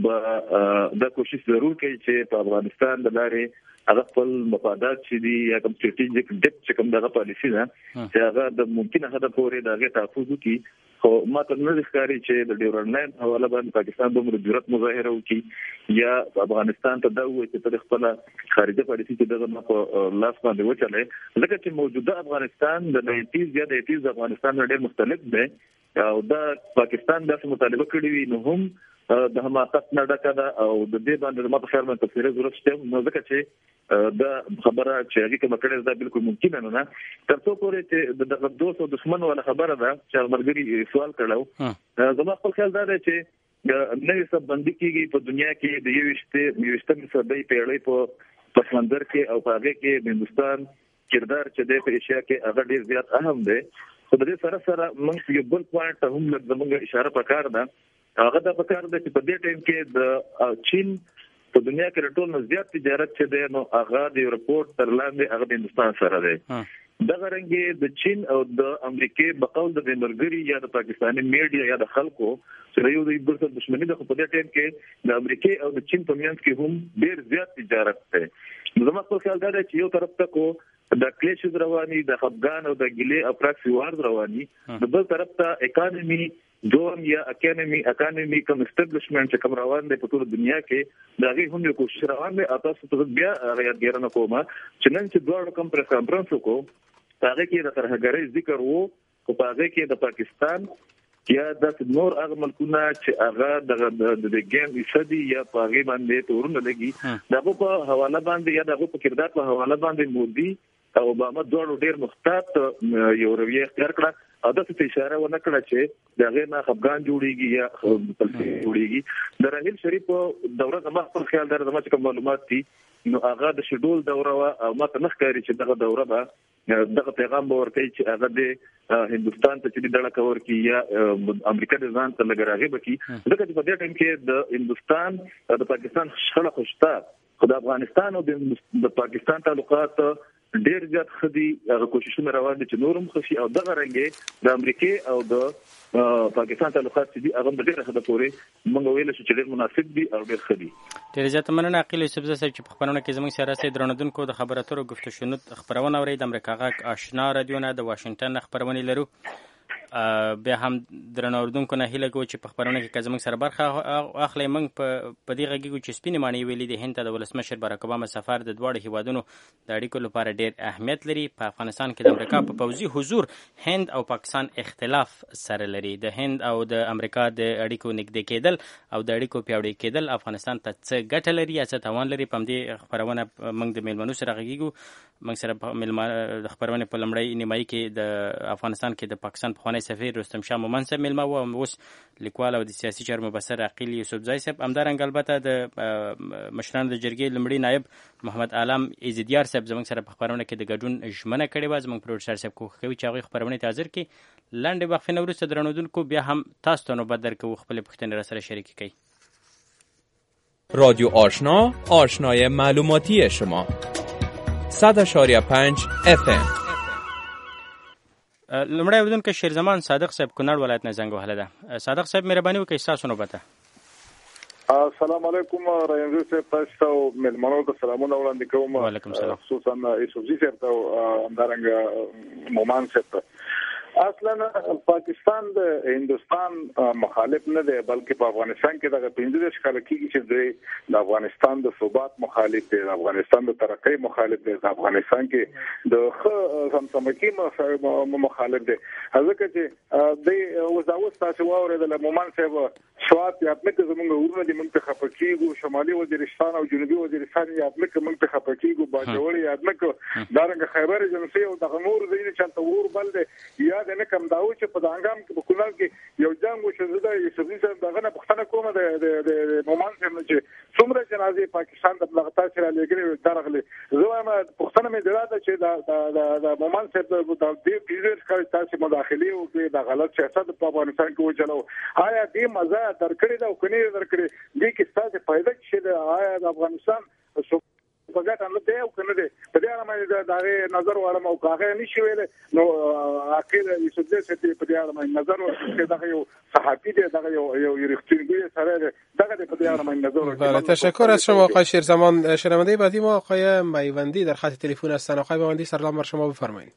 د کوشش ضرور کوي چې په افغانستان د لارې هغه خپل مفادات چې دي یا کوم استراتیژیک ډیپ چې کوم دغه پالیسی ده چې هغه د ممکنه هدف پورې دغه تحفظ کوي خو ماته نه ښکاري چې د ډیورنډ لاین حواله باندې پاکستان دومره جرأت مظاهره وکړي یا افغانستان ته دا وایي چې تر خپل خارجه پالیسي چې دغه په لاس باندې وچلې ځکه چې موجوده افغانستان د 90 یا د 80 افغانستان ډېر مختلف دی او دا پاکستان داسې مطالبه کړې وي نو هم د حماقت نه ډکه ده او د دې باندې ما په خیال باندې تفصیلي ضرورت شته نو ځکه چې دا خبره چې هغه کوم کړي دا بالکل ممکن نه تر څو پورې چې د دوست او دشمن ولا خبره ده چې مرګري سوال کړو زما خپل خیال دا دی چې نوې سبندي کېږي په دنیا کې د 20 صدۍ پیړۍ په پسمندر کې او په هغه کې د هندستان کردار چې د ایشیا کې هغه ډیر زیات اهم دی خو د دې سره موږ یو بل پوینټ هم زموږ اشاره وکړه ده هغه د پکار د چې په دې ټیم کې د چین په دنیا کې ټول نه زیات تجارت چې دی نو هغه د رپورت تر لاندې هغه د هندستان سره دی دغه رنګ د چین او د امریکای بقول د مرګري یا د پاکستاني میډیا یا د خلکو چې یو د بل سره دښمنی د په دې ټیم کې د امریکای او د چین په منځ کې هم ډیر زیات تجارت دی زما په خیال دا چې یو طرف ته کو د کلیشز رواني د افغان او د ګلی او پراکسي وار رواني د بل طرف ته اکانومي زون یا اکانومي کوم اسټابلیشمنت چې کوم روان دی په ټول دنیا کې دا غي هم یو کوشش روان دی تاسو ته بیا یادګارنه کومه چې نن چې دوه کوم پریس کانفرنس وکړو هغه کې د ترهګرۍ ذکر وو او په هغه کې د پاکستان یا د نور هغه ملکونه چې هغه د ګیم ایسدي یا په هغه باندې تورونه لګي دغه په حواله باندې یا دغه په کردار په حواله باندې مودي او اوباما دوه ډېر مختلف یو رویه اختیار کړه او د څه اشاره ونه کړه چې دغه نه افغان جوړیږي یا فلسطین جوړیږي د راهیل شریف دوره زما خپل خیال در زما کوم معلومات دي نو هغه د شډول دوره او ماته نه ښکاري چې دغه دوره به دغه پیغام ورکړي چې هغه د هندستان ته چې ډړه کور کی یا امریکا د ځان ته لګراغي بکی ځکه چې په دې ټیم کې د هندستان د پاکستان شخړه خوشتا خو د افغانستان او د پاکستان تعلقات ډیر زیات خدي هغه کوششونه روان دي چې نورم خوشي او دغه رنګه د امریکای او د پاکستان تعلقات چې دي هغه ډیره خدای پوري موږ ویل چې ډیر مناسب دي او ډیر خدي ډیر زیات مننه عقیل یوسف زه چې په خبرونه کې زموږ سره سید رندونکو د خبرو اترو گفتگو شنود خبرونه اورید امریکا غاک آشنا رادیو نه د واشنگټن خبرونه لرو بیا هم درنو اوردونکو نه هیله کوم چې په خبرونه کې زموږ سره برخه اخلي موږ په دې غږیږو چې سپینې معنی ویلي د هند د ولسمشر باراک اوباما سفر د دواړو هیوادونو د اړیکو لپاره ډیر اهمیت لري په افغانستان کې د امریکا په پوځي حضور هند او پاکستان اختلاف سره لري د هند او د امریکا د اړیکو نږدې کېدل او د اړیکو پیاوړي کېدل افغانستان ته څه ګټه لري یا څه تاوان لري په دې خبرونه موږ د میلمنو سره غږیږو موږ سره د خبرونه په لمړی نیمایي کې د افغانستان کې د پاکستان په سفیر رستم شاه مومن صاحب ملما و اوس لیکوال او د سیاسي چارو مبصر عقیل یوسف زای صاحب همدارنګ البته د مشرانو د جرګې لمړی نائب محمد عالم ایزدیار صاحب زموږ سره په خبرونه کې د ګډون ژمنه کړې و زموږ پروډوسر صاحب کوښښ کوي چې هغه خبرونه ته حاضر کړي لاندې وقفه وروسته درنودونکو بیا هم تاسو ته نوبت درکو خپل پوښتنې را سره شریک کړئ رادیو آشنا آشنای معلوماتی شما 100.5 FM لمړی اورېدونکی شیرزمان صادق صاحب کونړ ولایت نه زنګ وهلی ده. صادق صاحب مهرباني وکړئ ستاسو نوبته. السلام علیکم رئیس صاحب، تاسو ته ملمنو ته سلامونه وړاندې کوم. وعلیکم السلام. خصوصا یوسفزي صاحب ته همدارنګه مومان صاحب ته. اصلا پاکستان د هندستان مخالف نه دی، بلکې په افغانستان کې دغه 15 کال کېږي چې د افغانستان د ثبات مخالف دی، د افغانستان د ترقۍ مخالف دی، د افغانستان کې د سمسمکي مخالف دی. ځکه چې د وزاوس تاسو واورېدل مومان صاحب سوات یا پنځه زمونږ ورونه د منطقه خپکیږي، شمالي وزیرستان او جنوبي وزیرستان یا پنځه منطقه خپکیږي، باجوړ یا پنځه دارنګ خیبر ایجنسی او د نور د چانته ور بل دی. یا د نکم داو چې په دانګام کې په کونړ کې یو جنگ وشو. زه د یوسفزي صاحب دغه نه پوښتنه کوم د مومان صاحب چې څومره جنازې پاکستان د لغتا سره لګري درغلي. زه وایم پوښتنه مې دراته چې د مومان صاحب د دې پیډر کار تاسو مداخله او د غلط سیاست په افغانستان کې وچلو. آیا دې مزه درکړې دا او کني درکړې دې کې ستاسو فائدہ چې آیا د افغانستان پګټ نه دی او کنه دی په دې اړه مې دا نظر وړم او کاغه نشي ویل نو اخر یوسفزي چې په دې اړه مې نظر ورکړ. دا یو صحافي دی، دا یو رښتینی سره دی، دا په دې اړه مې نظر ورکړ. بله تشکر از شما آقای شیرزمان. شنونده بعدی ما آقای میوندی در خط تلفن هستن. آقای میوندی سلام بر شما بفرمایید.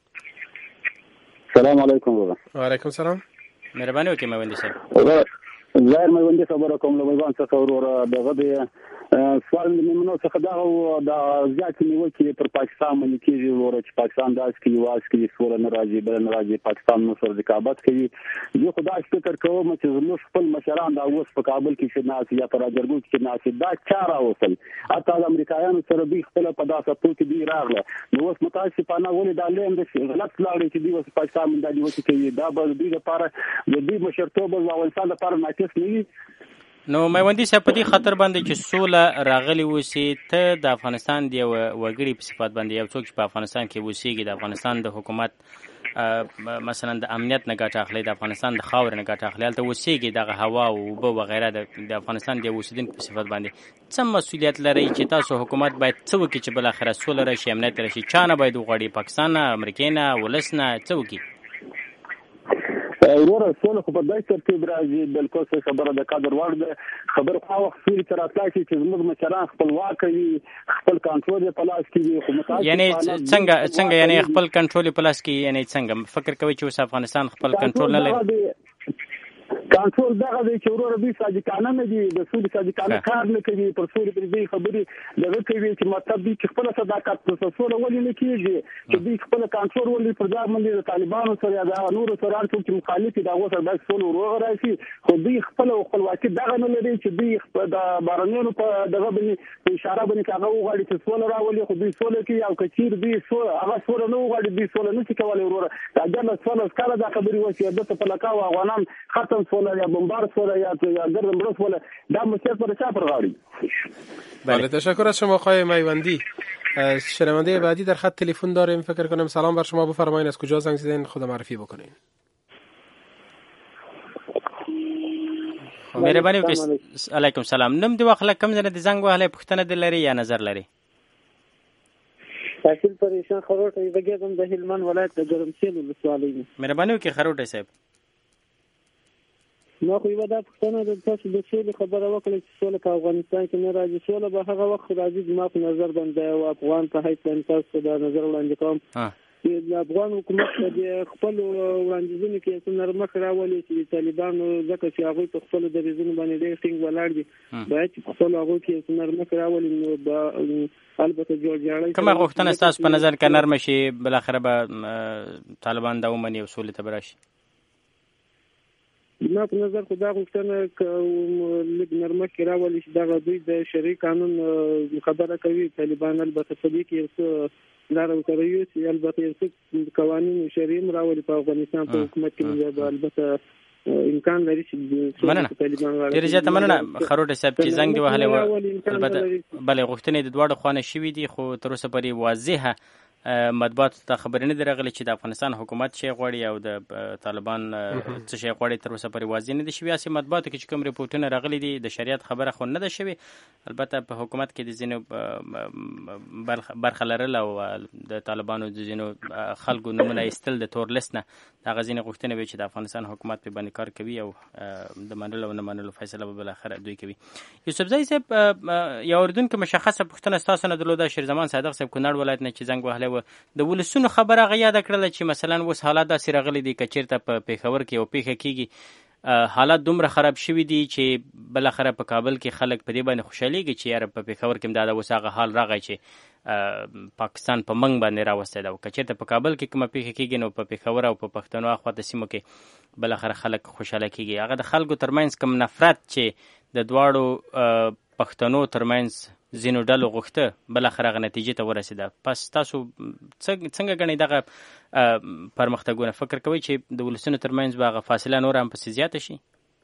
سلام علیکم بابا. و علیکم سلام. مهرباني وکړئ میوندی صاحب. ظاهر میوندی خبره کوم له میوان څخه وروره دغه د سوال منو څخه دا او د زیات نیوکې پر پاکستان باندې کېږي وروره چې پاکستان داس کې واس کې سور نه راځي بل نه راځي، پاکستان نو سر رقابت کوي. زه خدای فکر کوم چې زموږ خپل مشران دا اوس په کابل کې چې ناس یا پر راجرګو کې ناس دا چاره وصل اته د امریکایانو سره دوی خپل په داسه توګه دی راغله. نو اوس متاسفانه ولې دا لیم د غلط لاړې چې دوی اوس پاکستان باندې نیوکې کوي. دا به دوی لپاره د دوی مشرتوب او افغانستان لپاره ناقص نه وي. نو میوندی صاحب په دې خطر باندې چې سوله راغلی وسی ته د افغانستان دی وګړي په صفات باندې یو څوک په افغانستان کې وسیږي د افغانستان د حکومت مثلا د امنیت نه ګټه اخلي، د افغانستان د خاور نه ګټه اخلي، البته وسیږي دغه هوا او اوبه وغیره د افغانستان دی اوسیدونکو په صفات باندې څه مسؤلیت لري چې تاسو حکومت باید څه وکړي چې بل اخر سوله راشي، امنیت راشي؟ چا نه باید وغواړي؟ پاکستان نه، امریکا نه، ولس نه، څه وکړي؟ وروره سوله خو په داسې ترتیب راځي. بالکل خبره د قدر وړ ده. خبر خو وخت سوري تر اتلای چې زموږ مشران خپلواک وي، خپل کنټرول په لاس کې وي. خو متاسفانه یعنی څنګه یعنی خپل کنټرول په لاس کې، یعنی څنګه فکر کوي چې اوس افغانستان خپل کنټرول نه لري؟ کنټرول دغه دی چې وروره دوی صادقانه نه دي، د سوري صادقانه کار نه کوي، پر سوري پر دې خبرې دغه کوي چې مطلب دی چې خپل صداقت په سوله ولې نه کیږي چې دوی خپل کنټرول ولې پر ځای باندې د طالبانو سره یا د نورو سره چې مخالف دي دغه سره د سوله وروغه راشي. خو دوی خپل خپلواکي دغه نه لري چې دوی د بارنونو په دغه باندې اشاره باندې هغه وغواړي چې سوله راولي. خو دوی سوله کوي او کثیر دوی هغه سوله نه وغواړي، دوی سوله نه کوي وروره. دا ځل سوله کله دا خبرې وشي د په لکه افغانان ختم سوله یا بمبار سوله یا گردن برس سوله دا مسئله پر چا پر غاړي. بله تشکر از شما آقای میوندی. شنونده بعدی در خط تلفن داریم، فکر کنم. سلام بر شما بفرمایید، از کجا زنگ زدین خود معرفی بکنین. مهرباني وکړئ. علیکم سلام. نوم دی واخله، کوم ځای د زنګ وهله، پوښتنه د لري یا نظر لري؟ تحصیل پریشان خروټه بګیدم د هلمند ولایت د ګرمسیل ولسوالۍ. مهرباني وکړئ خروټه صاحب. نو خو یو دا پښتنه د تاسو د سولې خبره وکړه چې سوله په افغانستان کې نه راځي. سوله به هغه وخت راځي زما په نظر باندې او افغان په حیث باندې تاسو دا نظر وړاندې کوم چې د افغان حکومت د خپل وړاندیزونو کې څه نرمښت راولي چې طالبانو ځکه چې هغوی په خپلو دریځونو باندې ډېر ټینګ ولاړ دي، باید چې په خپلو هغوی کې څه نرمښت راولي. نو البته جوړجاړی کومه غوښتنه ستاسو په نظر کې نرمه شي بالاخره به طالبان دا ومني او سولې ته به راشي؟ ما په نظر خو دا غوښتنه لږ نرمښت راولي چې دغه دوی د شرعي قانون خبره کوي. طالبان البته په دې کې یو څه لاره وکړي چې البته یو څه قوانین شرعي راولي په افغانستان په حکومت کې. البته امکان لري چې طالبان ډېر زیاته مننه خروټه صاحب چې زنګ دی وهلی و. البته بله غوښتنې د دواړو خوا نه شوي دي، خو تر اوسه پورې واضحه مطبوعاتو ته خبرې نه دي راغلي چې د افغانستان حکومت شی غواړي او د طالبان څه شی غواړي، تر اوسه پورې واضح نه دي شوي. هسې مطبوعاتو کې چې کوم ریپورټونه راغلي دي د شریعت خبره خو نه ده شوې. البته په حکومت کې د ځینو برخه لرل او د طالبانو د ځینو خلکو نومونه ایستل د تور لیست نه، هغه ځینې غوښتنې وې چې د افغانستان حکومت په باندې کار کوي او د منلو او نه منلو فیصله به بالاخره دوی کوي. یوسفزی صاحب، یو اردوونکي مشخصه پوښتنه ستاسو نه درلوده، شیرزمان صادق صاحب کونړ ولایت نه چې زنګ وهلی و، د ولسونو خبره هغه یاده کړله چې مثلا اوس حالات داسې راغلي دي که چېرته په پېښور کې یو پیښه کېږي، حالات دومره خراب شوي دي چې بالاخره په کابل کې خلک په دې باندې خوشحالېږي چې یاره په پېښور کې هم دا اوس هغه حال راغی چې پاکستان په منګ باندې راوستی ده. که چېرته په کابل کې کومه پیښه کېږي نو په پېښور او په پښتنو اخواته سیمو کې بالاخره خلک خوشحاله کېږي. هغه د خلکو ترمنځ کوم نفرت چې د دواړو پښتنو ترمنځ ځینو ډلو غوښته بالاخره هغه نتیجې ته ورسېده. پس تاسو څنګه ګڼئ دغه پرمختګونه؟ فکر کوئ چې د ولسونو ترمنځ به هغه فاصله نور هم پسې زیاته شي؟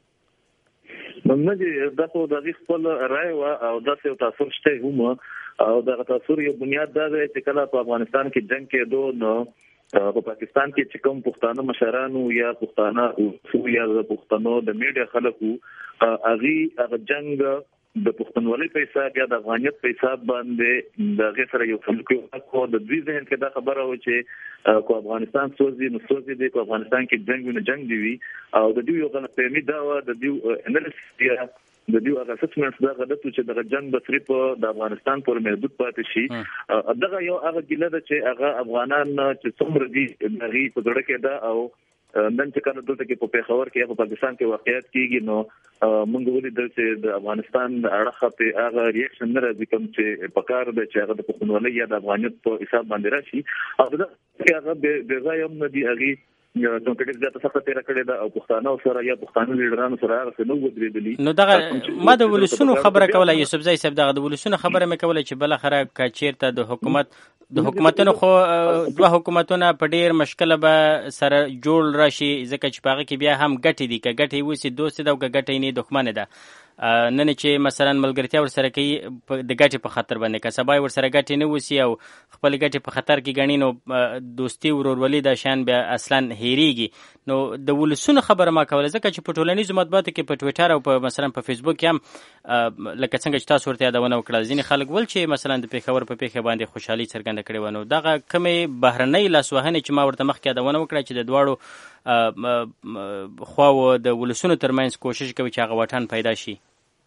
نه دي، دا خو د هغې خپل رایه وه او داسې یو تاثر شته هم، او دغه تاثر یو بنیاد دا دی چې کله په افغانستان کې جنګ کېدو نو په پاکستان کې چې کوم پښتانه مشرانو یا پښتانه یا د پښتنو د میډیا خلکو هغه جنګ د پښتونولۍ په حساب یا د افغانیت په حساب باندې د هغې سره یو تعلق کو د دوی ذهن کې دا خبره و چې کو افغانستان سوځي نو سوځي دی، کو افغانستان کې جنګ وي نو جنګ دی وي، او د دوی یو غلطفهمي دا وه، د دوی انالیسس یا د دوی هغه اسسمنټ دا غلط و چې دغه جنګ به صرف د افغانستان پورې محدود پاتې شي. دغه یو هغه ګیله ده چې هغه افغانان چې څومره دي د هغې په زړه کې ده، او نن چې کله دلته کې په پېښور کې یا په پاکستان کې واقعیت کېږي نو موږ ولیدل چې د افغانستان د اړخه په هغه ریاکشن نه راځي کوم چې په کار ده چې هغه د پښتونولۍ یا د افغانیت په حساب باندې راشي، او دا هغه بې ځایه هم نه دي. هغې ډېر زیاته سخته تېره کړې ده او پښتانه سره یا پښتانه لیډرانو سره هغسې نه ودرېدلي. نو دغه ما د ولسونو خبره کوله یوسفزی صاحب، دغه د ولسونو خبره مې کوله چې بالاخره که چېرته د حکومتونو خو دوه حکومتونه په ډېر مشکله به سره جوړ راشي، ځکه چې په هغه کې بیا هم ګټې دي، که ګټې وسي دوست ده او که ګټې نه دښمنه ده. نن چې مثلا ملګرتیا ورسره کوي د ګټې په خطر باندې، که سبا ورسره ګټې نه وسي او خپل ګټې په خطر کې ګڼي نو دوستي ورورولي دا شیان بیا اصلا هېرېږي. نو د ولسونو خبره ما کوله، ځکه چې په ټولنیزو مطبوعاتو کې په ټویټر او په مثلا په فیسبوک کې هم لکه څنګه چې تاسو ورته یادونه وکړه، ځینې خلک ول چې مثلا د پېښور په پیښه باندې خوشحالي څرګنده کړې وه. نو دغه کومې بهرنۍ لاسوهنې چې ما ورته مخکې یادونه وکړه چې د دواړو خواوو د ولسونو ترمنځ کوشش کوي چې هغه واټن پیدا شي.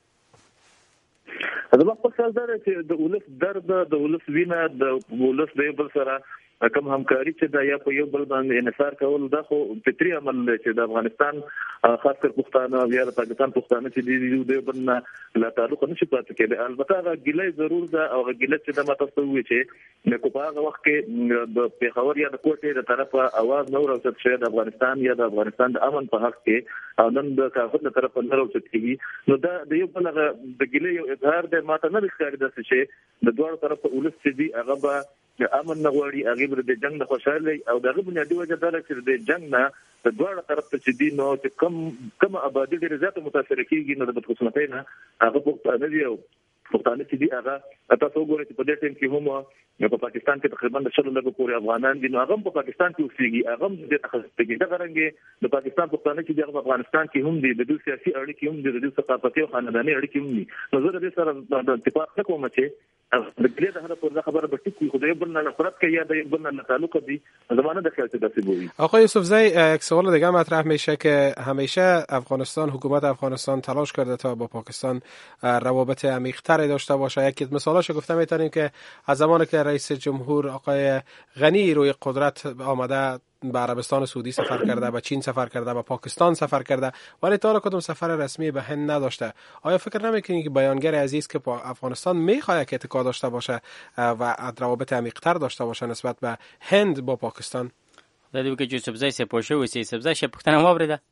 زما خپل خیال دا دی چې د ولس درد، د ولس وینه، د ولس د یو بل سره کوم همکاري چې دا یا په یو بل باندې انحصار کول، دا خو فطري عمل دی چې د افغانستان خاص کر پښتانه یا د پاکستان پښتانه چې دي د یو بل نه لا تعلق نشي پاتې کېدی. البته هغه ګیله ضرور ده، او هغه ګیله چې د ما تاسو وویل چې په هغه وخت کې د پېښور یا د کوټې د طرفه اواز نه راوځي چې د افغانستان یا د افغانستان د امن په حق کې، او نن د کاغذ له طرفه نه راوځي کېږي، نو دا د یو بل د ګیله یو اظهار دی. ما ته نه ښکاري داسې چې د دواړو طرفه ولس چې دي هغه به امن نه غواړي، هغې به د جنګ نه خوشحاله وي، او د هغه بنیادي وجه دا ده چې د جنګ نه د دواړو طرف ته چې دي نو چې کومه آبادي ډېره زیاته متاثره کېږي، نو د بدقسمتۍ نه هغه پښتانه دي، او پښتانه چې دي هغه تاسو وګورئ چې په دې ټایم کې هم په پاکستان کې تقریبا د 100 لږ پورې افغانان دي، نو هغه هم په پاکستان کې اوسېږي، هغه هم دې ته خستګي. دغه رنګې د پاکستان پښتانه چې دي هغه په افغانستان کې هم دي، د دوی سیاسي اړیکې هم دي، د دوی ثقافتي او خانداني اړیکې هم دي. نو زه د دې سره د اتفاق نه کوم چې د ګلې د هر پر خبره به ټیک وي، خو د یو بل نه نفرت کوي یا د یو بل نه تعلق دي، زمانه د خیال داسې بوی. آقای یوسفزی، یک سوال دیگه مطرح میشه که همیشه افغانستان، حکومت افغانستان تلاش کرده تا با پاکستان روابط عمیق‌تری داشته باشه. یکی از مثالاشو گفته میتونیم که از زمانی که رئیس جمهور آقای غنی روی قدرت آمده به عربستان سعودی سفر کرده، به چین سفر کرده، به پاکستان سفر کرده، ولی تا حالا کدوم سفر رسمی به هند نداشته. آیا فکر نمیکنید که بیانگر عزیز که افغانستان میخواد که اتکا داشته باشه و روابط عمیق‌تر داشته باشه نسبت به هند با پاکستان؟ دا دیو که یوسفزی سپوشه وسی یوسفزی شه پختنه ما برده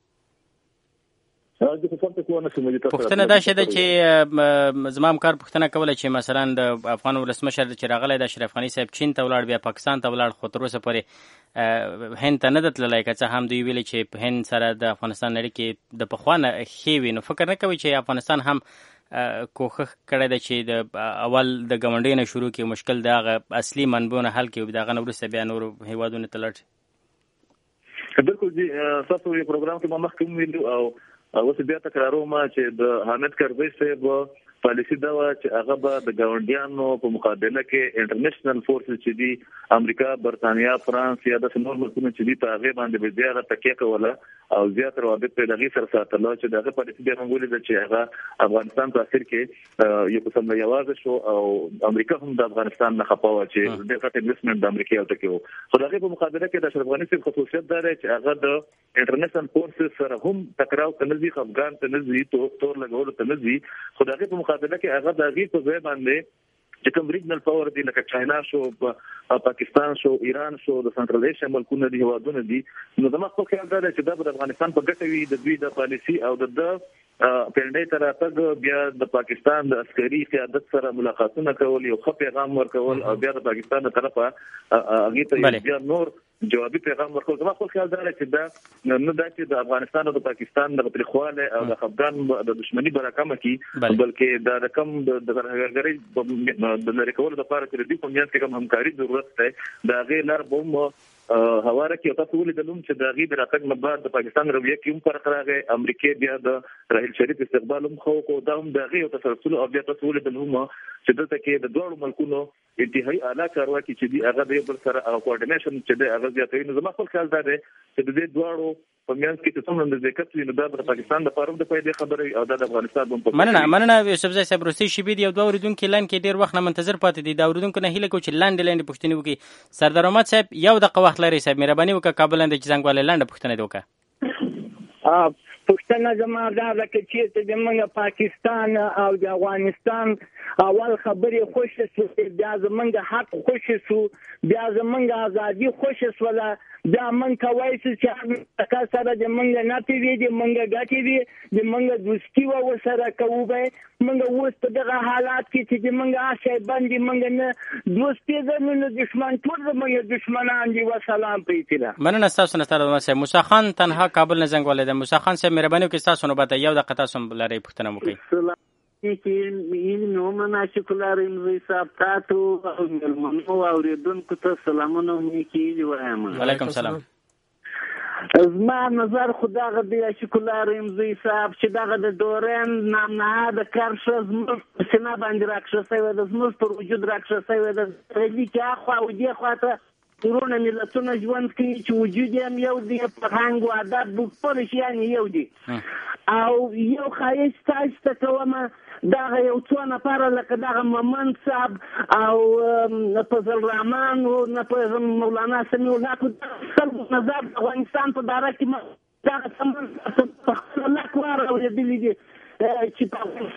پښتنه دا شته چې زما کار پښتنه کوله چې مثلا د افغان ولسمشر چې راغلی د اشرف غنی صاحب چین ته ولاړ، بیا پاکستان ته ولاړ، خو تر اوسه پورې هند ته نه تللی، که څه هم دوی ویلي چې په هند سره د افغانستان اړیکې د پخوا نه ښې وي. نو فکر نه کوي چې افغانستان هم کوښښ کړی ده چې د اول د ګاونډیو نه شروع کړي، مشکل د هغه اصلي منبعو نه حل کړي، د هغه نه وروسته بیا نورو هیوادونو ته لاړ شي؟ بالکل جی، تاسو یو پروګرام کې ما مخکې ویلو او اوس بیا تکراروم چې د حامد کرزي صاحب پالیسی دا و چې هغه به د ګاونډیانو په مقابله کې انټرنیشنل فورسز چې دي امریکا، برتانیا، فرانس یا د نور ملکونو چې دي په هغه باندې به زیاته تکیه کوله او زیات روابط په دغه سره ساتل، چې دغه پالیسی بیا موږ ولید چې هغه افغانستان په اخر کې یو قسم د یوازې شو او امریکا هم د افغانستان نه خپاوه چې د غټ انویسټمنټ د امریکا او تکیو. خو دغه په مقابله کې د اشرف غني صاحب خصوصیت دا دی چې هغه د انټرنیشنل فورسز سره هم ټکراو تنظیم افغان تنظیم تور لګول تنظیم، خو دغه په مقابله کې هغه د غي په ځای باندې چې کوم ریجنل پاور دی لکه چاینا شو، پاکستان شو، ایران شو، د سنټرل ایشیا ملکونه دي، هیوادونه دي، نو زما خپل خیال دا دی چې دا د افغانستان په ګټه وي د دوی د پالیسی او د پنډای تر راځي بیا د پاکستان د عسکري قیادت سره ملاقاتونه کول، یو ښه پیغام ورکول او بیا د پاکستان تر طرفه هغه ته بیا نور جوابي پیغام ورکول. زما خپل خیال دا دی چې دا نه دا چې د افغانستان او د پاکستان د تاریخواله او د افغان د دښمنی برکمه کی، بلکې د رقم د هرګری د لری کول د لپاره چې د دې په میانس کې کوم همکاري ضرورت ده دا غیر لار بوم هواره کې تاسو ولیدلم چې د غیر راتګ نه بعد د پاکستان رویه کې هم فرق راغی، امریکا بیا د راهیل شریف استقبال هم خو دا هم د غیر تسلسل او بیا تاسو ولیدلم چې دلته کې د دوه ملکونو انتهایی اعلی کارواکي چې دی هغه د بل سره کوارډینیشن چې دی هغه زیاتوي. نو زما خپل خیال دا دی چې د دې دوه په میانس کې څومره د ذکر ویني دا د پاکستان د فارم د پیدا خبره او د افغانستان په مننه یوسف زای صاحب روسي شي بي یو دوه اوریدونکو لاین کې ډیر وخت نه منتظر پاتې دي، دا اوریدونکو نه هیله کو چې لاندې پوښتنه وکړي. سردار احمد صاحب یو دغه وخت لري صاحب، مهرباني وکړه کابل اند چې څنګه ولې لاندې پوښتنه وکړه. پښتنه زما دا ده چې د موږ پاکستان او د افغانستان اول خبرې خوشې شو، بیا زمونږ حق خوشې شو، بیا زمونږ ازادي خوشې شوله، بیا موږ کولی شو چې هر سره د موږ نفې وي، د موږ ګټې وي، د موږ دوستي به ورسره کوو. موږ اوس په دغه حالات کې چې د موږ هر شی باندې موږ نه دوست پېژنو نه دښمن، ټول زموږ دښمنان دي. وسلام په اطلاع. مننه ستاسو نه سره صاحب. موسی خان تنها کابل نه زنګ ولید. موسی خان صاحب مهرباني وکړئ ستاسو نوبت یو دقیقه تاسو لري پوښتنه وکړئ. این نومنا شکلار امروزی صاحب تاسو او ملمنو اوریدونکو ته سلامونه میکړي وایم. وعلیکم سلام. زما نظر خدای دی شکلار امروزی صاحب چې دغه د دوران نام نه د کارش زموږ سینا باندې راکښه وي، د زموږ پر وجود راکښه وي، د دې کې اخوا او دې خواته ورونه ملتونه ژوند کوي چې وجود یې یو دی، فرهنګ او ادب ټول شیان یو دي. او یو خایس تاسو ته کوم دا یو څو نفر لکه دغه محمد صاحب او فضل الرحمن او مولانا سمیع الله کو نظر افغانستان په داره کې دا سم په الله کوار او دې دي چې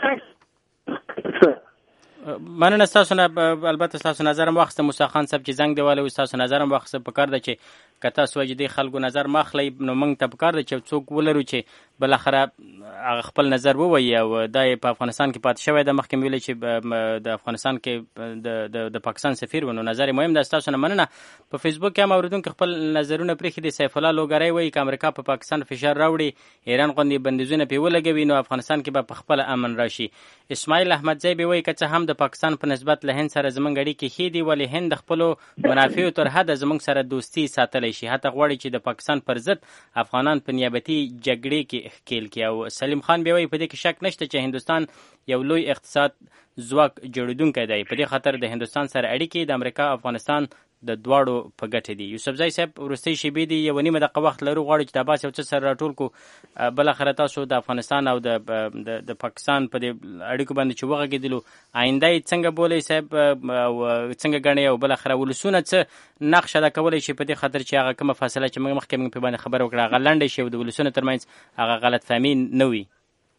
په مننه ستاسو نه. البته ستاسو نظر هم واخیسته موسی خان صاحب چې زنګ دی والی، ستاسو نظر هم واخیسته. په کار ده چې که تاسو وجدي خلکو نظر ماخلی نو موږ ته په کار ده چې څوک ولرو چې بالاخره هغه خپل نظر ووایي او دا په افغانستان کې پاتې شوی ده. مخکې ویلې چې د افغانستان کې د پاکستان سفیر و، نو نظر مهم ده. ستاسو نه مننه. په فیسبوک کې هم اوریدونکو خپل نظرونه پرېښي دي. سیف الله لوګری وایي که امریکا په پاکستان فشار راوړي، ایران غوندې بندیزونه پرې ولګوي، نو افغانستان کې به په خپله امن راشي. اسماعیل احمدزی وایي که څه هم د پاکستان په نسبت له هند سره زموږ اړیکې ښې دي، ولې هند د خپلو منافعو تر حده زموږ سره دوستي ساتلی شي، حتی غواړي چې د پاکستان پر ضد افغانان په نیابتي جګړې کې ښکیل کړي. او سلیم خان بیا وایي په دې کې شک نشته چې هندوستان یو لوی اقتصاد ځواک جوړېدونکی دی، په دې خاطر د هندوستان سره اړیکې د امریکا افغانستان د دواړو په ګټه دي. یوسف زای صاحب وروستۍ شیبې دي، یو نیمه دقیقه وخت لرو، غواړو چې د عباس یو څه سره راټول کړو. بالاخره تاسو د افغانستان او د پاکستان په دې اړیکو باندې چې وغږېدلو، آینده یې څنګه بولئ صاحب او څنګه ګڼئ، او بالاخره ولسونه څه نقش ادا کولی شي په دې خاطر چې هغه کومه فاصله چې موږ مخکې موږ په باندې خبره وکړه هغه لنډه شي او د ولسونو ترمنځ هغه غلط فهمي نه وي.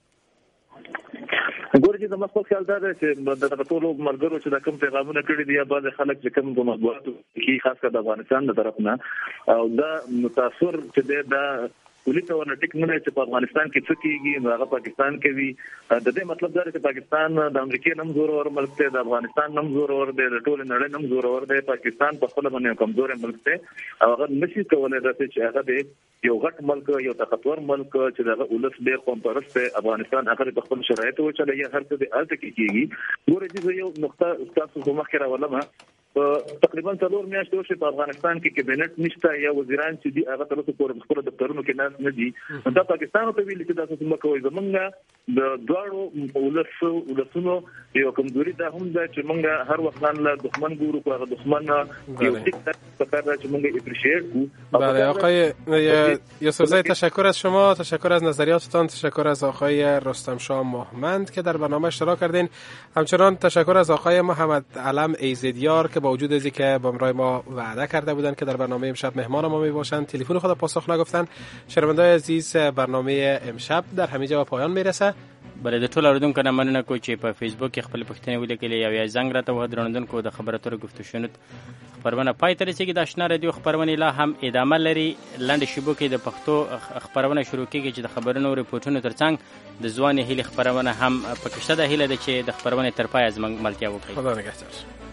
ګورې چې زما خپل خیال دا دی چې د ټولو ملګرو چې دا کوم پیغامونه کړي دي یا بعضې خلک چې کوم د مطبوعاتو کې خاص کر د افغانستان د طرف نه او دا متاثر چې دی دا ولې ته ونه ټیک نه چې په افغانستان کې څه کیږي نو هغه پاکستان کې وي. د دې مطلب دا چې پاکستان د امریکای نم زور اور ملک دی، د افغانستان نم زور اور دی، د ټول نړۍ نم زور اور دی. پاکستان په خپل باندې کمزور ملک دی او هغه نشي کولای چې هغه دی یو غټ ملک، یو طاقتور ملک چې دغه ولس ډېر قوم پرست دی. افغانستان هغه په خپل شرایطو چلے یا هر څه د الته کیږي. ګوره چې یو نقطه تاسو کومه خبره ولما تقریبا 4 میاشتې وشي په افغانستان کې کابینټ نشته یا وزیران چې دي هغه تر اوسه پورې خپل دفترونو کې ناس نه دي. دا پاکستان ته ویل چې تاسو څنګه کوئ زمونږ د دوړو ولسونو یو کمزوري ده هم ده چې مونږ هر وخت له دښمن ګورو کو هغه دښمن یو ټیک فقط چې مونږ اپریشیټ کو. بله آقای یوسفزی تشکر از شما، تشکر از نظریاتتان، تشکر از آقای رستم شاه مهمند که در برنامه اشتراک کردین. همچنان تشکر از آقای محمد علم ایزدیار که با وجود از اینکه با امرای ما وعده کرده بودن که در برنامه امشب مهمان ما میباشند تلفن خود پاسخ نگفتن. شنونده‌های عزیز برنامه امشب در همینجا به پایان میرسه. بله د ټول اوریدونکو نه مننه کوم چې په فیسبوک کې خپل پوښتنې ولیکلې یا یا زنګ راته و درندونکو د خبرو اترو گفتگو شنود خبرونه پای ته رسیدي. د آشنا رادیو خبرونه لا هم ادامه لري. لاندې شبو کې د پښتو خبرونه شروع کیږي چې د خبرونو او ریپورتونو ترڅنګ د ځوان هیلې خبرونه هم پکې شته. د هیله ده چې د خبرونه تر پای زموږ ملتیا وکړي. خدا نگهدار.